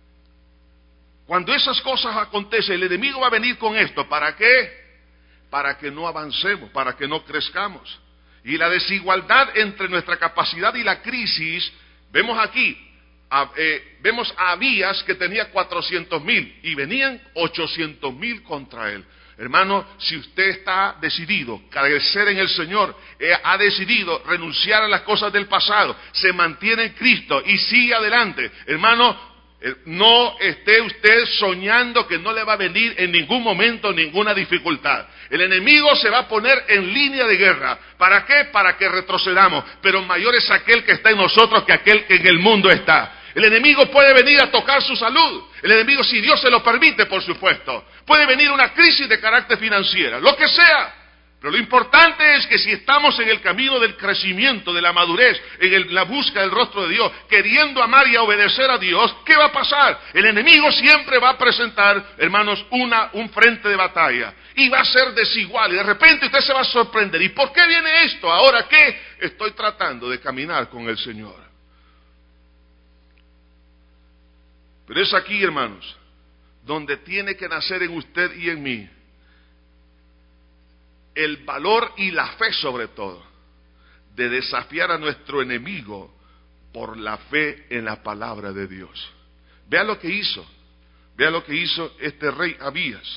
Cuando esas cosas acontecen, el enemigo va a venir con esto. ¿Para qué? Para que no avancemos, para que no crezcamos. Y la desigualdad entre nuestra capacidad y la crisis, vemos aquí, a, eh, vemos a Abías que tenía cuatrocientos mil y venían ochocientos mil contra él. Hermano, si usted está decidido crecer en el Señor, eh, ha decidido renunciar a las cosas del pasado, se mantiene en Cristo y sigue adelante, hermano, No esté usted soñando que no le va a venir en ningún momento ninguna dificultad. El enemigo se va a poner en línea de guerra. ¿Para qué? Para que retrocedamos. Pero mayor es aquel que está en nosotros que aquel que en el mundo está. El enemigo puede venir a tocar su salud. El enemigo, si Dios se lo permite, por supuesto. Puede venir una crisis de carácter financiero, lo que sea. Pero lo importante es que si estamos en el camino del crecimiento, de la madurez, en el, la búsqueda del rostro de Dios, queriendo amar y obedecer a Dios, ¿qué va a pasar? El enemigo siempre va a presentar, hermanos, una, un frente de batalla. Y va a ser desigual. Y de repente usted se va a sorprender. ¿Y por qué viene esto? ¿Ahora qué? Estoy tratando de caminar con el Señor. Pero es aquí, hermanos, donde tiene que nacer en usted y en mí el valor y la fe, sobre todo, de desafiar a nuestro enemigo por la fe en la palabra de Dios. Vea lo que hizo, vea lo que hizo este rey Abías.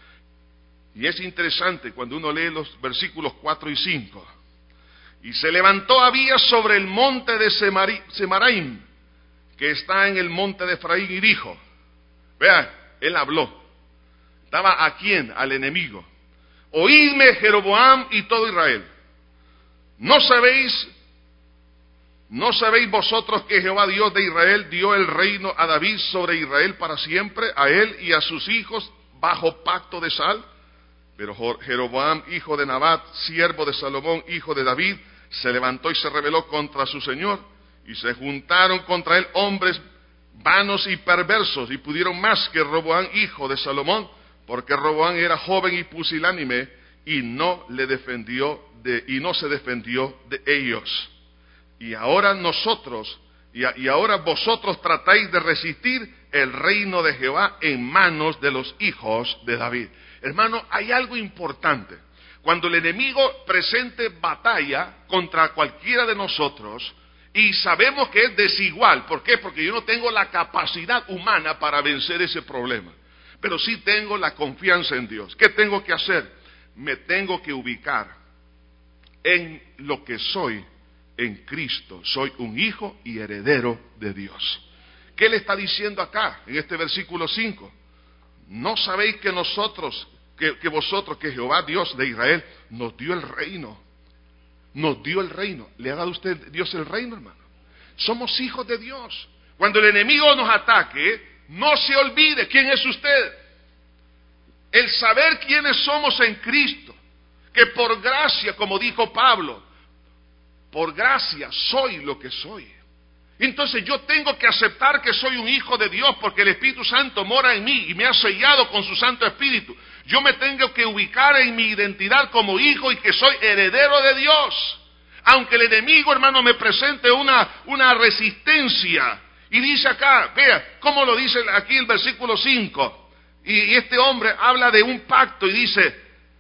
Y es interesante cuando uno lee los versículos cuatro y cinco. Y se levantó Abías sobre el monte de Semaraim, que está en el monte de Efraín, y dijo, vea, él habló. ¿Estaba a quién? Al enemigo. Oídme, Jeroboam y todo Israel. ¿No sabéis, no sabéis vosotros que Jehová Dios de Israel dio el reino a David sobre Israel para siempre, a él y a sus hijos bajo pacto de sal? Pero Jeroboam, hijo de Nabat, siervo de Salomón, hijo de David, se levantó y se rebeló contra su señor, y se juntaron contra él hombres vanos y perversos, y pudieron más que Roboam, hijo de Salomón, porque Roboam era joven y pusilánime, y no le defendió de, y no se defendió de ellos. Y ahora nosotros, y, a, y ahora vosotros tratáis de resistir el reino de Jehová en manos de los hijos de David. Hermano, hay algo importante. Cuando el enemigo presente batalla contra cualquiera de nosotros, y sabemos que es desigual, ¿por qué? Porque yo no tengo la capacidad humana para vencer ese problema. Pero sí tengo la confianza en Dios. ¿Qué tengo que hacer? Me tengo que ubicar en lo que soy en Cristo. Soy un hijo y heredero de Dios. ¿Qué le está diciendo acá en este versículo cinco? ¿No sabéis que nosotros, que, que vosotros, que Jehová Dios de Israel nos dio el reino? Nos dio el reino. ¿Le ha dado usted Dios el reino, hermano? Somos hijos de Dios. Cuando el enemigo nos ataque, no se olvide quién es usted. El saber quiénes somos en Cristo, que por gracia, como dijo Pablo, por gracia soy lo que soy. Entonces yo tengo que aceptar que soy un hijo de Dios, porque el Espíritu Santo mora en mí y me ha sellado con su Santo Espíritu. Yo me tengo que ubicar en mi identidad como hijo y que soy heredero de Dios. Aunque el enemigo, hermano, me presente una, una resistencia. Y dice acá, vea, cómo lo dice aquí el versículo cinco. Y este hombre habla de un pacto y dice,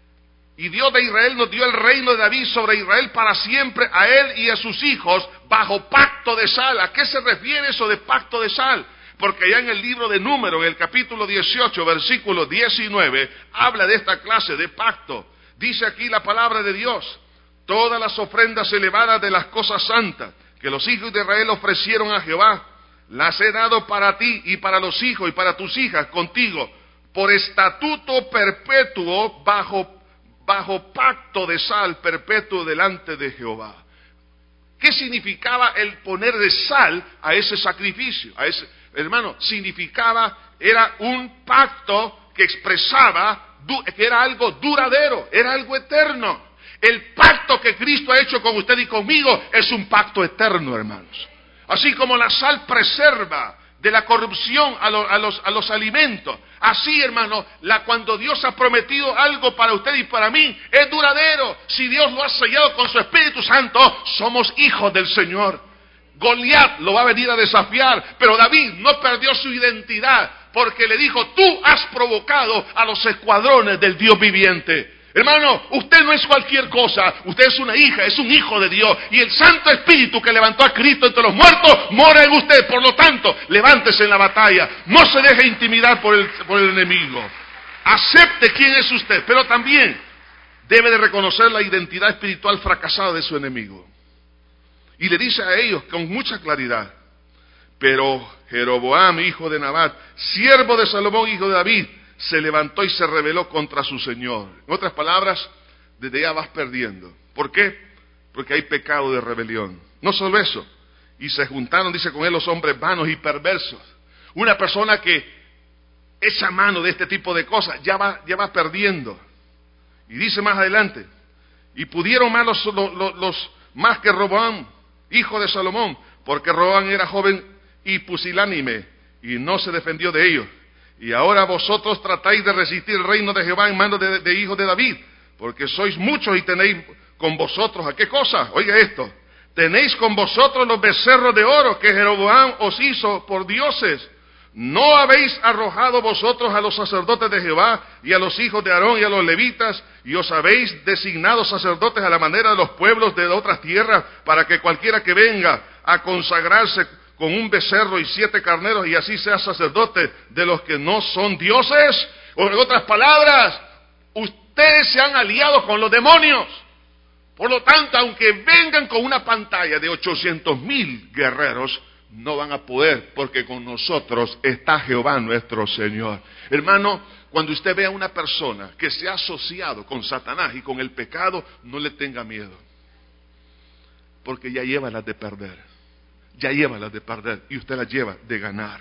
y Dios de Israel nos dio el reino de David sobre Israel para siempre, a él y a sus hijos, bajo pacto de sal. ¿A qué se refiere eso de pacto de sal? Porque allá en el libro de Números, en el capítulo dieciocho, versículo diecinueve, habla de esta clase de pacto. Dice aquí la palabra de Dios, todas las ofrendas elevadas de las cosas santas que los hijos de Israel ofrecieron a Jehová, las he dado para ti y para los hijos y para tus hijas contigo, por estatuto perpetuo bajo, bajo pacto de sal perpetuo delante de Jehová. ¿Qué significaba el poner de sal a ese sacrificio? A ese, hermano, significaba, era un pacto que expresaba que era algo duradero, era algo eterno. El pacto que Cristo ha hecho con usted y conmigo es un pacto eterno, hermanos. Así como la sal preserva de la corrupción a, lo, a, los, a los alimentos, así, hermano, la, cuando Dios ha prometido algo para usted y para mí, es duradero. Si Dios lo ha sellado con su Espíritu Santo, somos hijos del Señor. Goliat lo va a venir a desafiar, pero David no perdió su identidad, porque le dijo, tú has provocado a los escuadrones del Dios viviente. Hermano, usted no es cualquier cosa, usted es una hija, es un hijo de Dios, y el Santo Espíritu que levantó a Cristo entre los muertos mora en usted. Por lo tanto, levántese en la batalla, no se deje intimidar por el, por el enemigo, acepte quién es usted, pero también debe de reconocer la identidad espiritual fracasada de su enemigo. Y le dice a ellos con mucha claridad, Pero Jeroboam, hijo de Nabat, siervo de Salomón, hijo de David, se levantó y se rebeló contra su señor. En otras palabras, desde ya vas perdiendo. ¿Por qué? Porque hay pecado de rebelión. No solo eso, y se juntaron, dice, con él los hombres vanos y perversos. Una persona que echa mano de este tipo de cosas, ya va, ya va perdiendo. Y dice más adelante, y pudieron más los, los, los más que Roboam, hijo de Salomón, porque Roboam era joven y pusilánime, y no se defendió de ellos. Y ahora vosotros tratáis de resistir el reino de Jehová en manos de, de hijos de David, porque sois muchos y tenéis con vosotros, ¿a qué cosa? Oiga esto, tenéis con vosotros los becerros de oro que Jeroboam os hizo por dioses. ¿No habéis arrojado vosotros a los sacerdotes de Jehová y a los hijos de Aarón y a los levitas, y os habéis designado sacerdotes a la manera de los pueblos de otras tierras, para que cualquiera que venga a consagrarse con un becerro y siete carneros, y así sea sacerdote de los que no son dioses? O en otras palabras, ustedes se han aliado con los demonios. Por lo tanto, aunque vengan con una pantalla de ochocientos mil guerreros, no van a poder, porque con nosotros está Jehová nuestro Señor. Hermano, cuando usted vea a una persona que se ha asociado con Satanás y con el pecado, no le tenga miedo, porque ya lleva las de perder, ya lleva las de perder, y usted las lleva de ganar.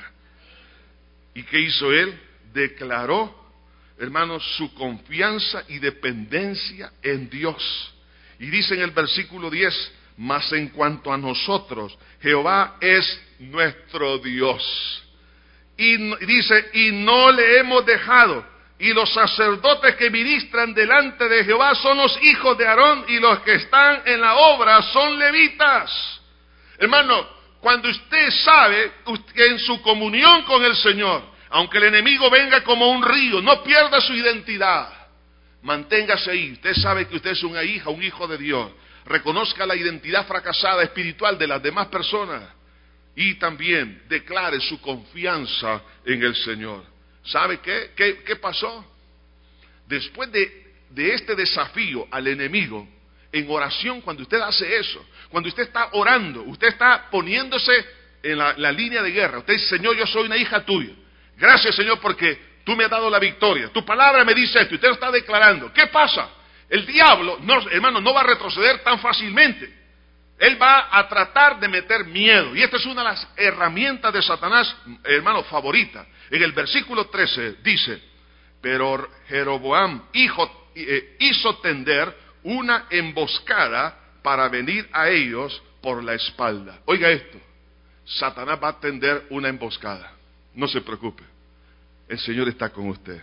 ¿Y qué hizo él? Declaró, hermanos, su confianza y dependencia en Dios. Y dice en el versículo diez, mas en cuanto a nosotros, Jehová es nuestro Dios. Y dice, y no le hemos dejado, y los sacerdotes que ministran delante de Jehová son los hijos de Aarón, y los que están en la obra son levitas. Hermano, cuando usted sabe que en su comunión con el Señor, aunque el enemigo venga como un río, no pierda su identidad, manténgase ahí. Usted sabe que usted es una hija, un hijo de Dios. Reconozca la identidad fracasada espiritual de las demás personas y también declare su confianza en el Señor. ¿Sabe qué? ¿Qué, qué pasó? Después de, de este desafío al enemigo, en oración, cuando usted hace eso, cuando usted está orando, usted está poniéndose en la, la línea de guerra. Usted dice, Señor, yo soy una hija tuya. Gracias, Señor, porque tú me has dado la victoria. Tu palabra me dice esto. Usted lo está declarando. ¿Qué pasa? El diablo, no, hermano, no va a retroceder tan fácilmente. Él va a tratar de meter miedo. Y esta es una de las herramientas de Satanás, hermano, favorita. En el versículo trece dice, pero Jeroboam hijo, eh, hizo tender una emboscada para venir a ellos por la espalda. Oiga esto, Satanás va a tender una emboscada. No se preocupe, el Señor está con usted.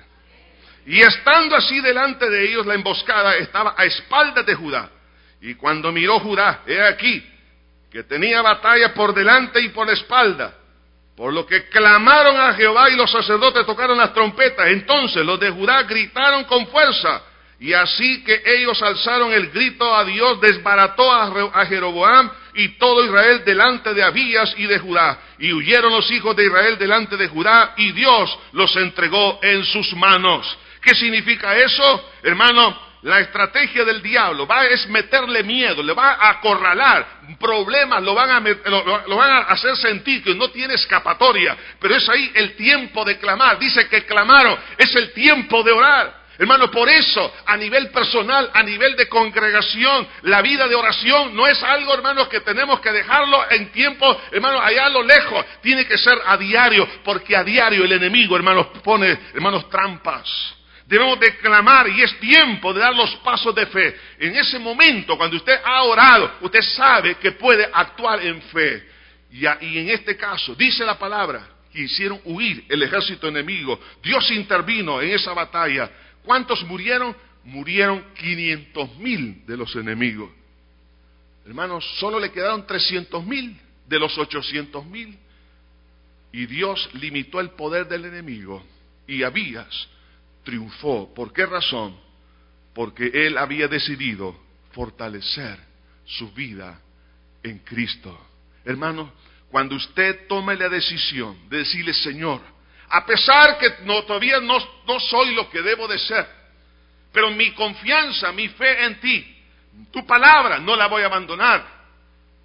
Y estando así delante de ellos, la emboscada estaba a espaldas de Judá. Y cuando miró Judá, he aquí, que tenía batalla por delante y por la espalda, por lo que clamaron a Jehová y los sacerdotes tocaron las trompetas. Entonces los de Judá gritaron con fuerza, y así que ellos alzaron el grito a Dios, desbarató a Jeroboam y todo Israel delante de Abías y de Judá. Y huyeron los hijos de Israel delante de Judá, y Dios los entregó en sus manos. ¿Qué significa eso? Hermano, la estrategia del diablo va es meterle miedo, le va a acorralar, problemas lo van a, met, lo, lo van a hacer sentir que no tiene escapatoria, pero es ahí el tiempo de clamar. Dice que clamaron, es el tiempo de orar. Hermano, por eso, a nivel personal, a nivel de congregación, la vida de oración no es algo, hermanos, que tenemos que dejarlo en tiempo, hermanos, allá a lo lejos. Tiene que ser a diario, porque a diario el enemigo, hermanos, pone, hermanos, trampas. Debemos de clamar, y es tiempo de dar los pasos de fe. En ese momento, cuando usted ha orado, usted sabe que puede actuar en fe. Y, a, y en este caso, dice la palabra, que hicieron huir el ejército enemigo. Dios intervino en esa batalla. ¿Cuántos murieron? Murieron quinientos mil de los enemigos. Hermanos, solo le quedaron trescientos mil de los ochocientos mil. Y Dios limitó el poder del enemigo. Y Abías triunfó. ¿Por qué razón? Porque él había decidido fortalecer su vida en Cristo. Hermano, cuando usted tome la decisión de decirle, Señor, a pesar que no, todavía no, no soy lo que debo de ser, pero mi confianza, mi fe en ti, tu palabra no la voy a abandonar.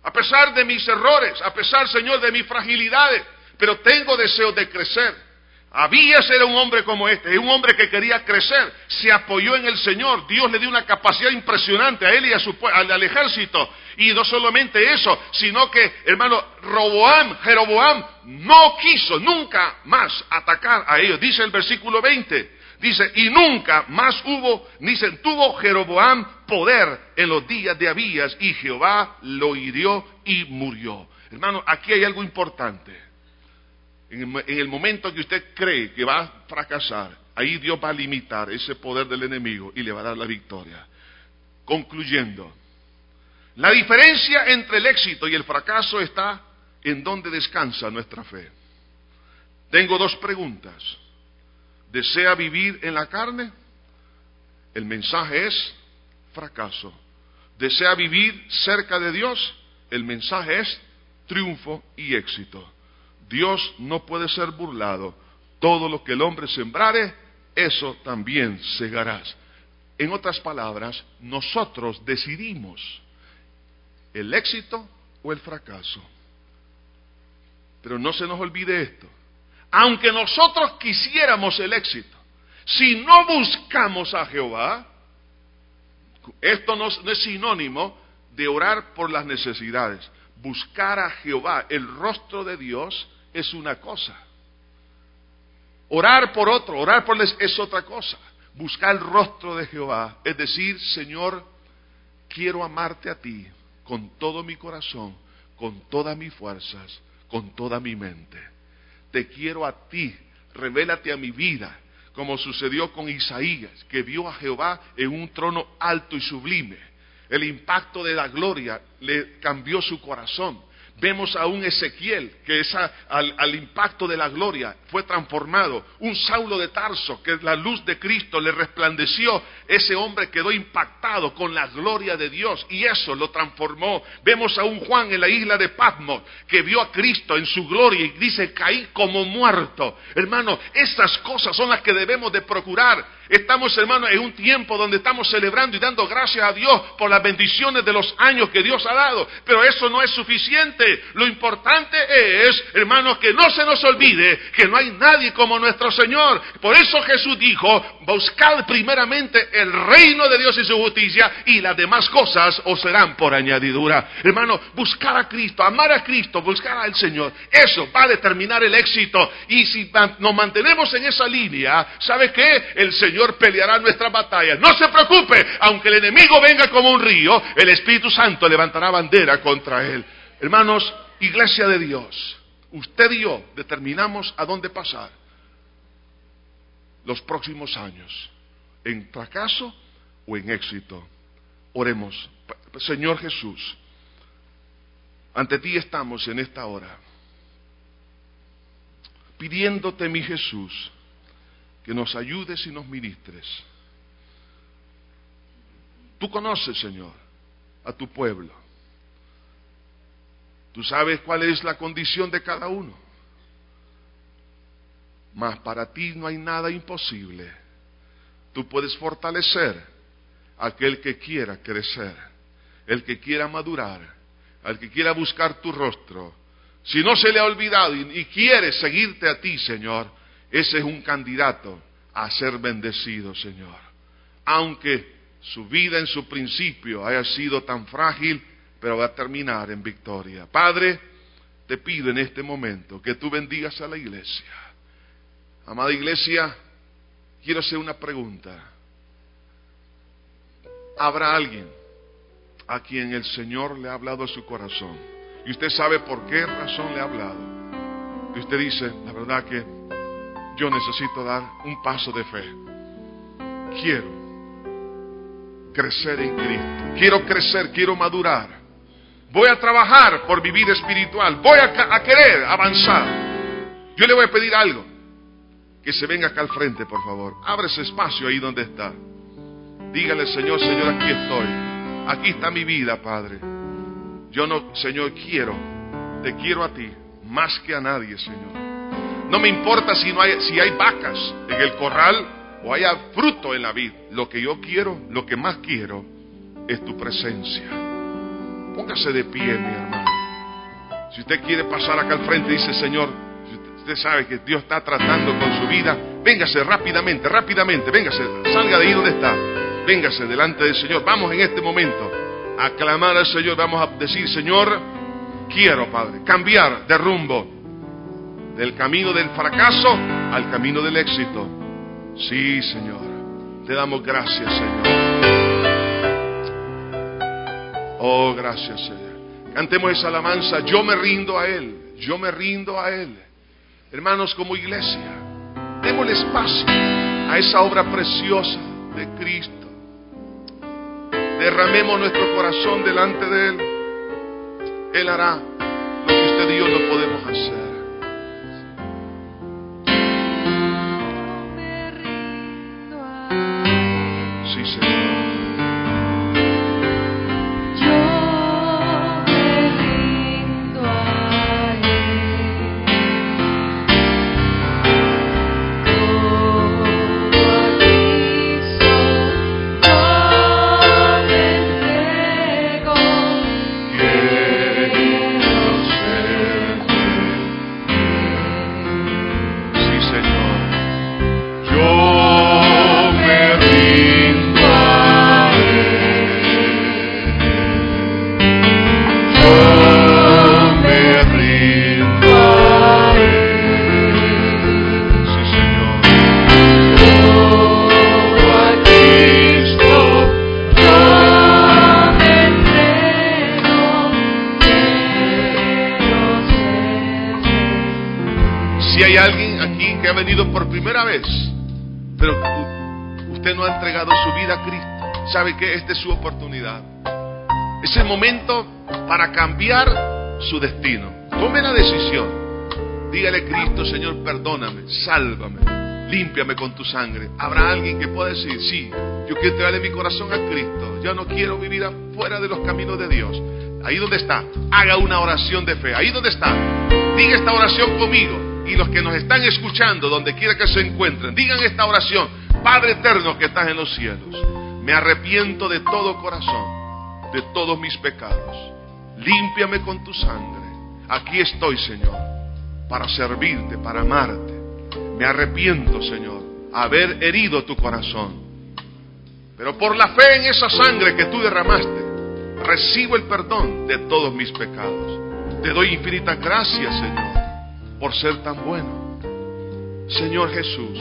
a pesar de mis errores, a pesar, Señor, de mis fragilidades, pero tengo deseos de crecer. Abías era un hombre como este, un hombre que quería crecer, se apoyó en el Señor, Dios le dio una capacidad impresionante a él y a su, al, al ejército, y no solamente eso, sino que, hermano, Roboam, Jeroboam, no quiso nunca más atacar a ellos, dice el versículo veinte, dice, y nunca más hubo, ni se tuvo Jeroboam poder en los días de Abías, y Jehová lo hirió y murió. Hermano, aquí hay algo importante. En el momento que usted cree que va a fracasar, ahí Dios va a limitar ese poder del enemigo y le va a dar la victoria. Concluyendo, la diferencia entre el éxito y el fracaso está en dónde descansa nuestra fe. Tengo dos preguntas. ¿Desea vivir en la carne? El mensaje es fracaso. ¿Desea vivir cerca de Dios? El mensaje es triunfo y éxito. Dios no puede ser burlado. Todo lo que el hombre sembrare, eso también segarás. En otras palabras, nosotros decidimos el éxito o el fracaso. Pero no se nos olvide esto. Aunque nosotros quisiéramos el éxito, si no buscamos a Jehová, esto no es sinónimo de orar por las necesidades. Buscar a Jehová, el rostro de Dios, es una cosa. Orar por otro, orar por les es otra cosa. Buscar el rostro de Jehová, es decir, Señor, quiero amarte a ti con todo mi corazón, con todas mis fuerzas, con toda mi mente. Te quiero a ti, revélate a mi vida, como sucedió con Isaías, que vio a Jehová en un trono alto y sublime. El impacto de la gloria le cambió su corazón. Vemos a un Ezequiel que esa, al, al impacto de la gloria fue transformado. Un Saulo de Tarso que la luz de Cristo le resplandeció. Ese hombre quedó impactado con la gloria de Dios y eso lo transformó. Vemos a un Juan en la isla de Patmos que vio a Cristo en su gloria y dice, caí como muerto. Hermano, esas cosas son las que debemos de procurar. Estamos, hermanos, en un tiempo donde estamos celebrando y dando gracias a Dios por las bendiciones de los años que Dios ha dado, pero eso no es suficiente. Lo importante es, hermanos, que no se nos olvide que no hay nadie como nuestro Señor. Por eso Jesús dijo, buscad primeramente el reino de Dios y su justicia, y las demás cosas os serán por añadidura. Hermano, buscar a Cristo, amar a Cristo, buscar al Señor, eso va a determinar el éxito. Y si nos mantenemos en esa línea, ¿sabe qué? El Señor peleará nuestras batallas. No se preocupe, aunque el enemigo venga como un río, el Espíritu Santo levantará bandera contra él. Hermanos, iglesia de Dios, usted y yo determinamos a dónde pasar los próximos años, en fracaso o en éxito. Oremos. Señor Jesús, ante ti estamos en esta hora, pidiéndote, mi Jesús, que nos ayudes y nos ministres. Tú conoces, Señor, a tu pueblo. Tú sabes cuál es la condición de cada uno. Mas para ti no hay nada imposible. Tú puedes fortalecer a aquel que quiera crecer, el que quiera madurar, al que quiera buscar tu rostro. Si no se le ha olvidado y, y quiere seguirte a ti, Señor, ese es un candidato a ser bendecido, Señor. Aunque su vida en su principio haya sido tan frágil, pero va a terminar en victoria. Padre, te pido en este momento que tú bendigas a la iglesia. Amada iglesia, quiero hacer una pregunta. ¿Habrá alguien a quien el Señor le ha hablado a su corazón? Y usted sabe por qué razón le ha hablado. Y usted dice, la verdad que yo necesito dar un paso de fe. Quiero crecer en Cristo. Quiero crecer, quiero madurar. Voy a trabajar por mi vida espiritual. Voy a, a querer avanzar. Yo le voy a pedir algo. Que se venga acá al frente, por favor. Abre ese espacio ahí donde está. Dígale, Señor, Señor, aquí estoy. Aquí está mi vida, Padre. Yo no, Señor, quiero. Te quiero a ti más que a nadie, Señor. No me importa si no hay, si hay vacas en el corral o haya fruto en la vid. Lo que yo quiero, lo que más quiero, es tu presencia. Póngase de pie, mi hermano. Si usted quiere pasar acá al frente, dice Señor, si usted, usted sabe que Dios está tratando con su vida, véngase rápidamente, rápidamente, véngase, salga de ahí donde está, véngase delante del Señor. Vamos en este momento a clamar al Señor, vamos a decir: Señor, quiero, Padre, cambiar de rumbo, del camino del fracaso al camino del éxito. Sí, Señor, te damos gracias, Señor. Oh, gracias, Señor. Cantemos esa alabanza: yo me rindo a Él, yo me rindo a Él. Hermanos, como iglesia, démosle espacio a esa obra preciosa de Cristo. Derramemos nuestro corazón delante de Él. Él hará lo que usted y yo no podemos hacer. Sí, Señor. Venido por primera vez, pero usted no ha entregado su vida a Cristo, sabe que esta es su oportunidad. Es el momento para cambiar su destino. Tome la decisión. Dígale: Cristo, Señor, perdóname, sálvame, límpiame con tu sangre. Habrá alguien que pueda decir: sí, yo quiero entregarle mi corazón a Cristo, yo no quiero vivir fuera de los caminos de Dios. Ahí donde está, haga una oración de fe. Ahí donde está, diga esta oración conmigo. Y los que nos están escuchando, donde quiera que se encuentren, digan esta oración: Padre eterno que estás en los cielos, me arrepiento de todo corazón, de todos mis pecados. Límpiame con tu sangre. Aquí estoy, Señor, para servirte, para amarte. Me arrepiento, Señor, haber herido tu corazón. Pero por la fe en esa sangre que tú derramaste, recibo el perdón de todos mis pecados. Te doy infinitas gracias, Señor, por ser tan bueno. Señor Jesús,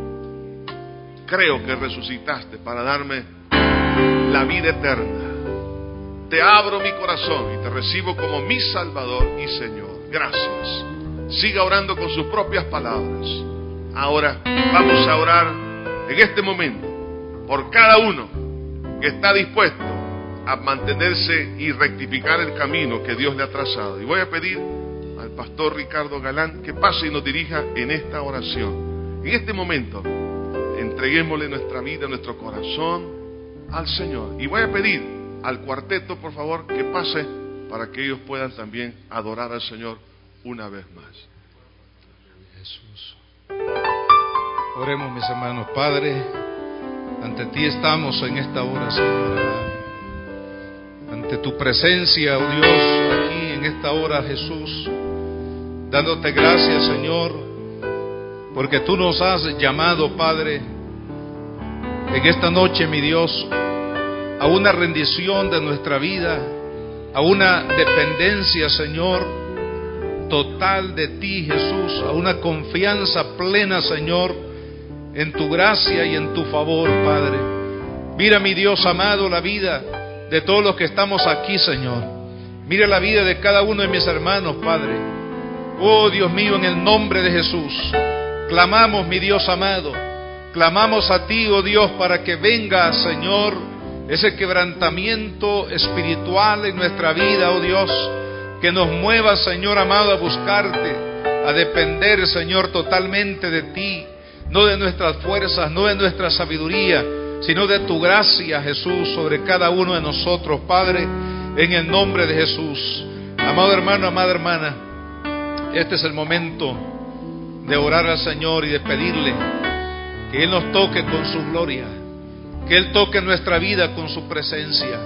creo que resucitaste para darme la vida eterna. Te abro mi corazón y te recibo como mi Salvador y Señor. Gracias. Siga orando con sus propias palabras. Ahora vamos a orar en este momento por cada uno que está dispuesto a mantenerse y rectificar el camino que Dios le ha trazado. Y voy a pedir al pastor Ricardo Galán que pase y nos dirija en esta oración. En este momento, entreguémosle nuestra vida, nuestro corazón al Señor. Y voy a pedir al cuarteto, por favor, que pase para que ellos puedan también adorar al Señor una vez más. Jesús. Oremos, mis hermanos. Padre, ante ti estamos en esta hora, Señor. Ante tu presencia, oh Dios, aquí en esta hora, Jesús, dándote gracias, Señor, porque tú nos has llamado, Padre, en esta noche, mi Dios, a una rendición de nuestra vida, a una dependencia, Señor, total de ti, Jesús, a una confianza plena, Señor, en tu gracia y en tu favor, Padre. Mira, mi Dios amado, la vida de todos los que estamos aquí, Señor. Mira la vida de cada uno de mis hermanos, Padre. Oh, Dios mío, en el nombre de Jesús, clamamos, mi Dios amado, clamamos a ti, oh Dios, para que venga, Señor, ese quebrantamiento espiritual en nuestra vida, oh Dios, que nos mueva, Señor amado, a buscarte, a depender, Señor, totalmente de ti, no de nuestras fuerzas, no de nuestra sabiduría, sino de tu gracia, Jesús, sobre cada uno de nosotros, Padre, en el nombre de Jesús. Amado hermano, amada hermana, este es el momento de orar al Señor y de pedirle que Él nos toque con su gloria, que Él toque nuestra vida con su presencia,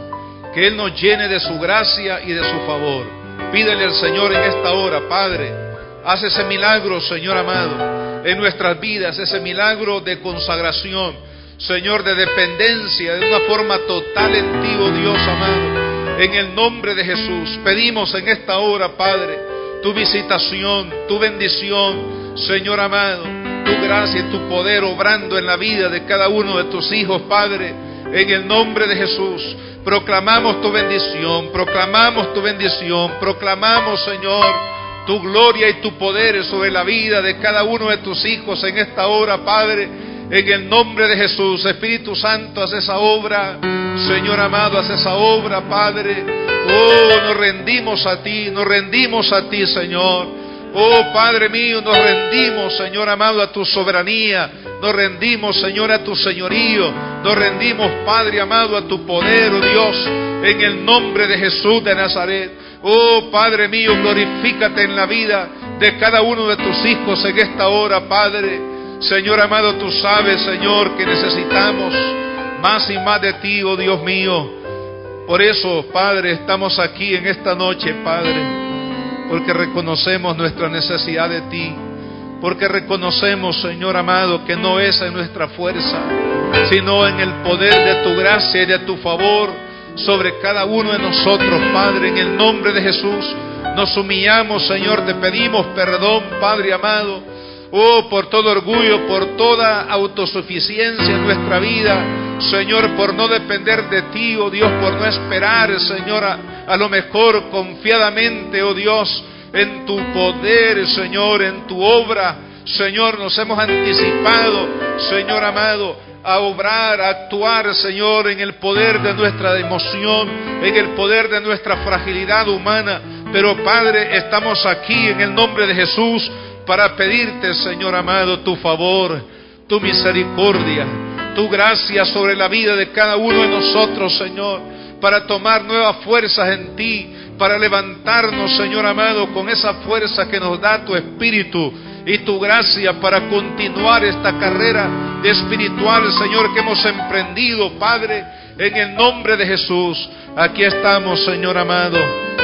que Él nos llene de su gracia y de su favor. Pídele al Señor en esta hora, Padre, haz ese milagro, Señor amado, en nuestras vidas, ese milagro de consagración, Señor, de dependencia, de una forma total en ti, oh Dios amado. En el nombre de Jesús, pedimos en esta hora, Padre, tu visitación, tu bendición, Señor amado, tu gracia y tu poder obrando en la vida de cada uno de tus hijos, Padre, en el nombre de Jesús. Proclamamos tu bendición, proclamamos tu bendición, proclamamos, Señor, tu gloria y tu poder sobre la vida de cada uno de tus hijos en esta hora, Padre, en el nombre de Jesús. Espíritu Santo, haz esa obra, Señor amado, haz esa obra, Padre. Oh, nos rendimos a ti, nos rendimos a ti, Señor. Oh, Padre mío, nos rendimos, Señor amado, a tu soberanía. Nos rendimos, Señor, a tu señorío. Nos rendimos, Padre amado, a tu poder, oh Dios, en el nombre de Jesús de Nazaret. Oh, Padre mío, glorifícate en la vida de cada uno de tus hijos en esta hora, Padre. Señor amado, tú sabes, Señor, que necesitamos más y más de ti, oh Dios mío. Por eso, Padre, estamos aquí en esta noche, Padre, porque reconocemos nuestra necesidad de ti, porque reconocemos, Señor amado, que no es en nuestra fuerza, sino en el poder de tu gracia y de tu favor sobre cada uno de nosotros, Padre. En el nombre de Jesús nos humillamos, Señor, te pedimos perdón, Padre amado, oh, por todo orgullo, por toda autosuficiencia en nuestra vida, Señor, por no depender de ti, oh Dios, por no esperar, Señor, a, a lo mejor confiadamente, oh Dios, en tu poder, Señor, en tu obra. Señor, nos hemos anticipado, Señor amado, a obrar, a actuar, Señor, en el poder de nuestra emoción, en el poder de nuestra fragilidad humana. Pero, Padre, estamos aquí en el nombre de Jesús para pedirte, Señor amado, tu favor, tu misericordia, tu gracia sobre la vida de cada uno de nosotros, Señor, para tomar nuevas fuerzas en ti, para levantarnos, Señor amado, con esa fuerza que nos da tu Espíritu y tu gracia para continuar esta carrera espiritual, Señor, que hemos emprendido, Padre, en el nombre de Jesús. Aquí estamos, Señor amado.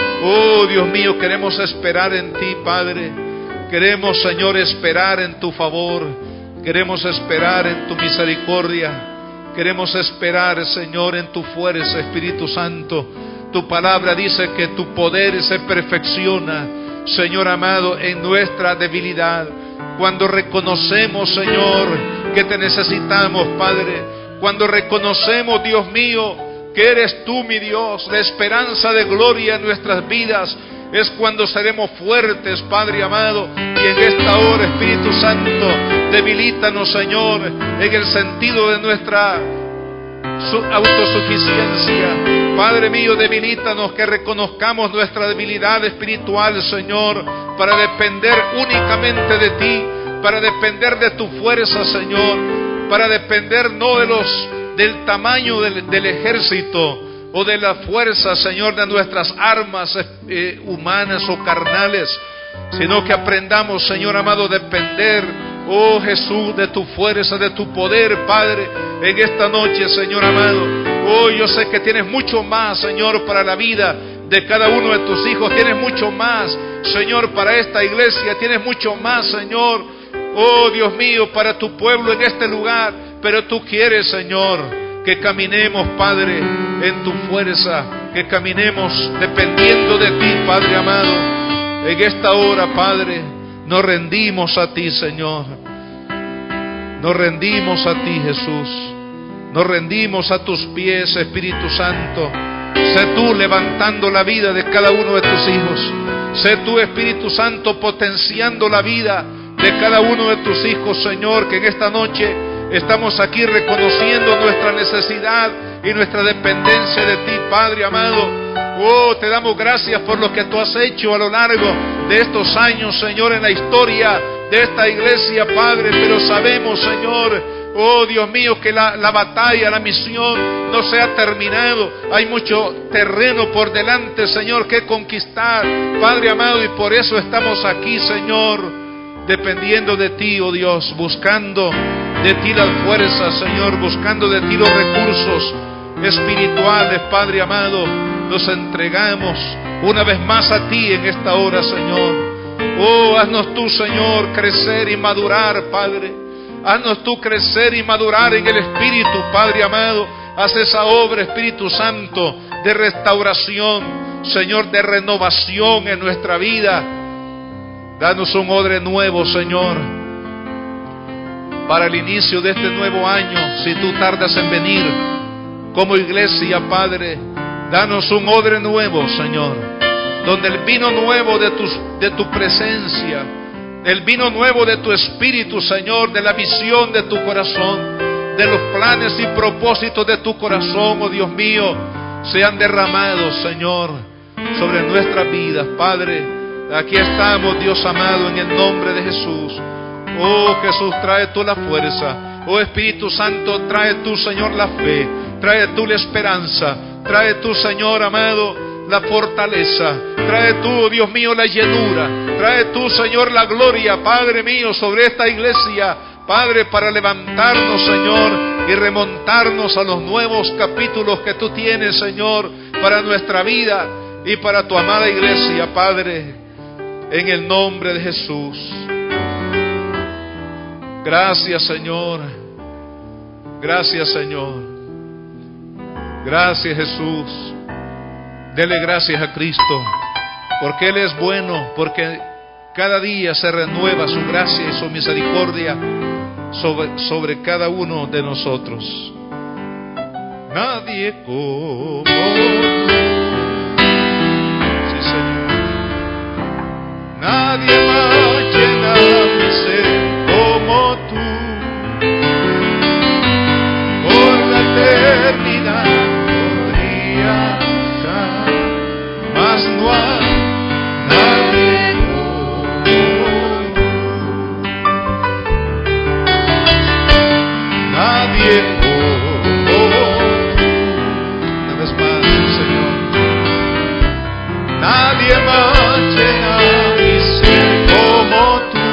Oh, Dios mío, queremos esperar en ti, Padre. Queremos, Señor, esperar en tu favor. Queremos esperar en tu misericordia. Queremos esperar, Señor, en tu fuerza, Espíritu Santo. Tu palabra dice que tu poder se perfecciona, Señor amado, en nuestra debilidad. Cuando reconocemos, Señor, que te necesitamos, Padre. Cuando reconocemos, Dios mío, que eres tú, mi Dios, la esperanza de gloria en nuestras vidas, es cuando seremos fuertes, Padre amado. Y en esta hora, Espíritu Santo, debilítanos, Señor, en el sentido de nuestra autosuficiencia. Padre mío, debilítanos, que reconozcamos nuestra debilidad espiritual, Señor, para depender únicamente de ti, para depender de tu fuerza, Señor, para depender no de los del tamaño del, del ejército o de la fuerza, Señor, de nuestras armas eh, humanas o carnales, sino que aprendamos, Señor amado, depender, oh Jesús, de tu fuerza, de tu poder, Padre, en esta noche, Señor amado. Oh, yo sé que tienes mucho más, Señor, para la vida de cada uno de tus hijos. Tienes mucho más, Señor, para esta iglesia. Tienes mucho más, Señor, oh Dios mío, para tu pueblo en este lugar. Pero tú quieres, Señor, que caminemos, Padre, en tu fuerza, que caminemos dependiendo de ti, Padre amado. En esta hora, Padre, nos rendimos a ti, Señor. Nos rendimos a ti, Jesús. Nos rendimos a tus pies, Espíritu Santo. Sé tú levantando la vida de cada uno de tus hijos. Sé tú, Espíritu Santo, potenciando la vida de cada uno de tus hijos, Señor, que en esta noche estamos aquí reconociendo nuestra necesidad y nuestra dependencia de ti, Padre amado. Oh, te damos gracias por lo que tú has hecho a lo largo de estos años, Señor, en la historia de esta iglesia, Padre. Pero sabemos, Señor, oh Dios mío, que la, la batalla, la misión no se ha terminado. Hay mucho terreno por delante, Señor, que conquistar, Padre amado. Y por eso estamos aquí, Señor, dependiendo de ti, oh Dios, buscando de ti las fuerzas, Señor, buscando de ti los recursos espirituales, Padre amado, nos entregamos una vez más a ti en esta hora, Señor. Oh, haznos tú, Señor, crecer y madurar, Padre. Haznos tú crecer y madurar en el Espíritu, Padre amado. Haz esa obra, Espíritu Santo, de restauración, Señor, de renovación en nuestra vida. Danos un odre nuevo, Señor, para el inicio de este nuevo año, si tú tardas en venir, como iglesia, Padre. Danos un odre nuevo, Señor, donde el vino nuevo de tu, de tu presencia, el vino nuevo de tu Espíritu, Señor, de la visión de tu corazón, de los planes y propósitos de tu corazón, oh Dios mío, sean derramados, Señor, sobre nuestras vidas, Padre. Aquí estamos, Dios amado, en el nombre de Jesús. Oh Jesús, trae tú la fuerza. Oh Espíritu Santo, trae tú, Señor, la fe. Trae tú la esperanza. Trae tú, Señor amado, la fortaleza. Trae tú, Dios mío, la llenura. Trae tú, Señor, la gloria, Padre mío, sobre esta iglesia, Padre, para levantarnos, Señor, y remontarnos a los nuevos capítulos que tú tienes, Señor, para nuestra vida y para tu amada iglesia, Padre, en el nombre de Jesús. Gracias, Señor. Gracias, Señor. Gracias, Jesús. Dele gracias a Cristo, porque Él es bueno, porque cada día se renueva su gracia y su misericordia sobre, sobre cada uno de nosotros. Nadie como tú. Sí, Señor. Nadie más llena mi ser como tú. Por la eternidad podría buscar, mas no hay nadie como tú. Nadie como tú. Una vez más, Señor. Nadie más llena mi ser como tú.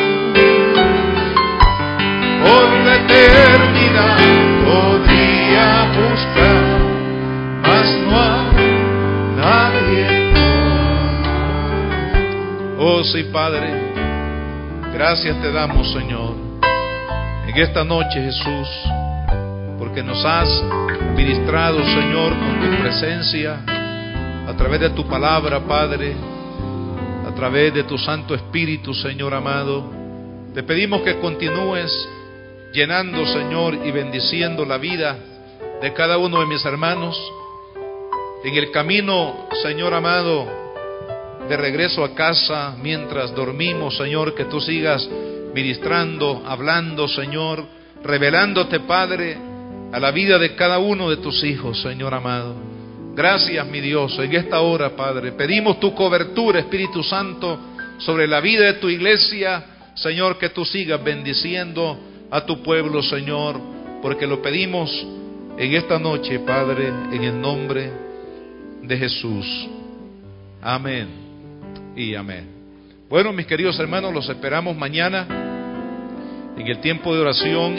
Por la eternidad podría buscar, mas no hay nadie como tú. Oh sí, Padre, gracias te damos, Señor, en esta noche, Jesús, porque nos has ministrado, Señor, con tu presencia, a través de tu palabra, Padre, a través de tu Santo Espíritu, Señor amado. Te pedimos que continúes llenando, Señor, y bendiciendo la vida de cada uno de mis hermanos en el camino, Señor amado, de regreso a casa, mientras dormimos, Señor, que tú sigas ministrando, hablando, Señor, revelándote, Padre, a la vida de cada uno de tus hijos, Señor amado. Gracias, mi Dios, en esta hora, Padre, pedimos tu cobertura, Espíritu Santo, sobre la vida de tu iglesia, Señor, que tú sigas bendiciendo a tu pueblo, Señor, porque lo pedimos en esta noche, Padre, en el nombre de Jesús. Amén y amén. Bueno, mis queridos hermanos, los esperamos mañana en el tiempo de oración.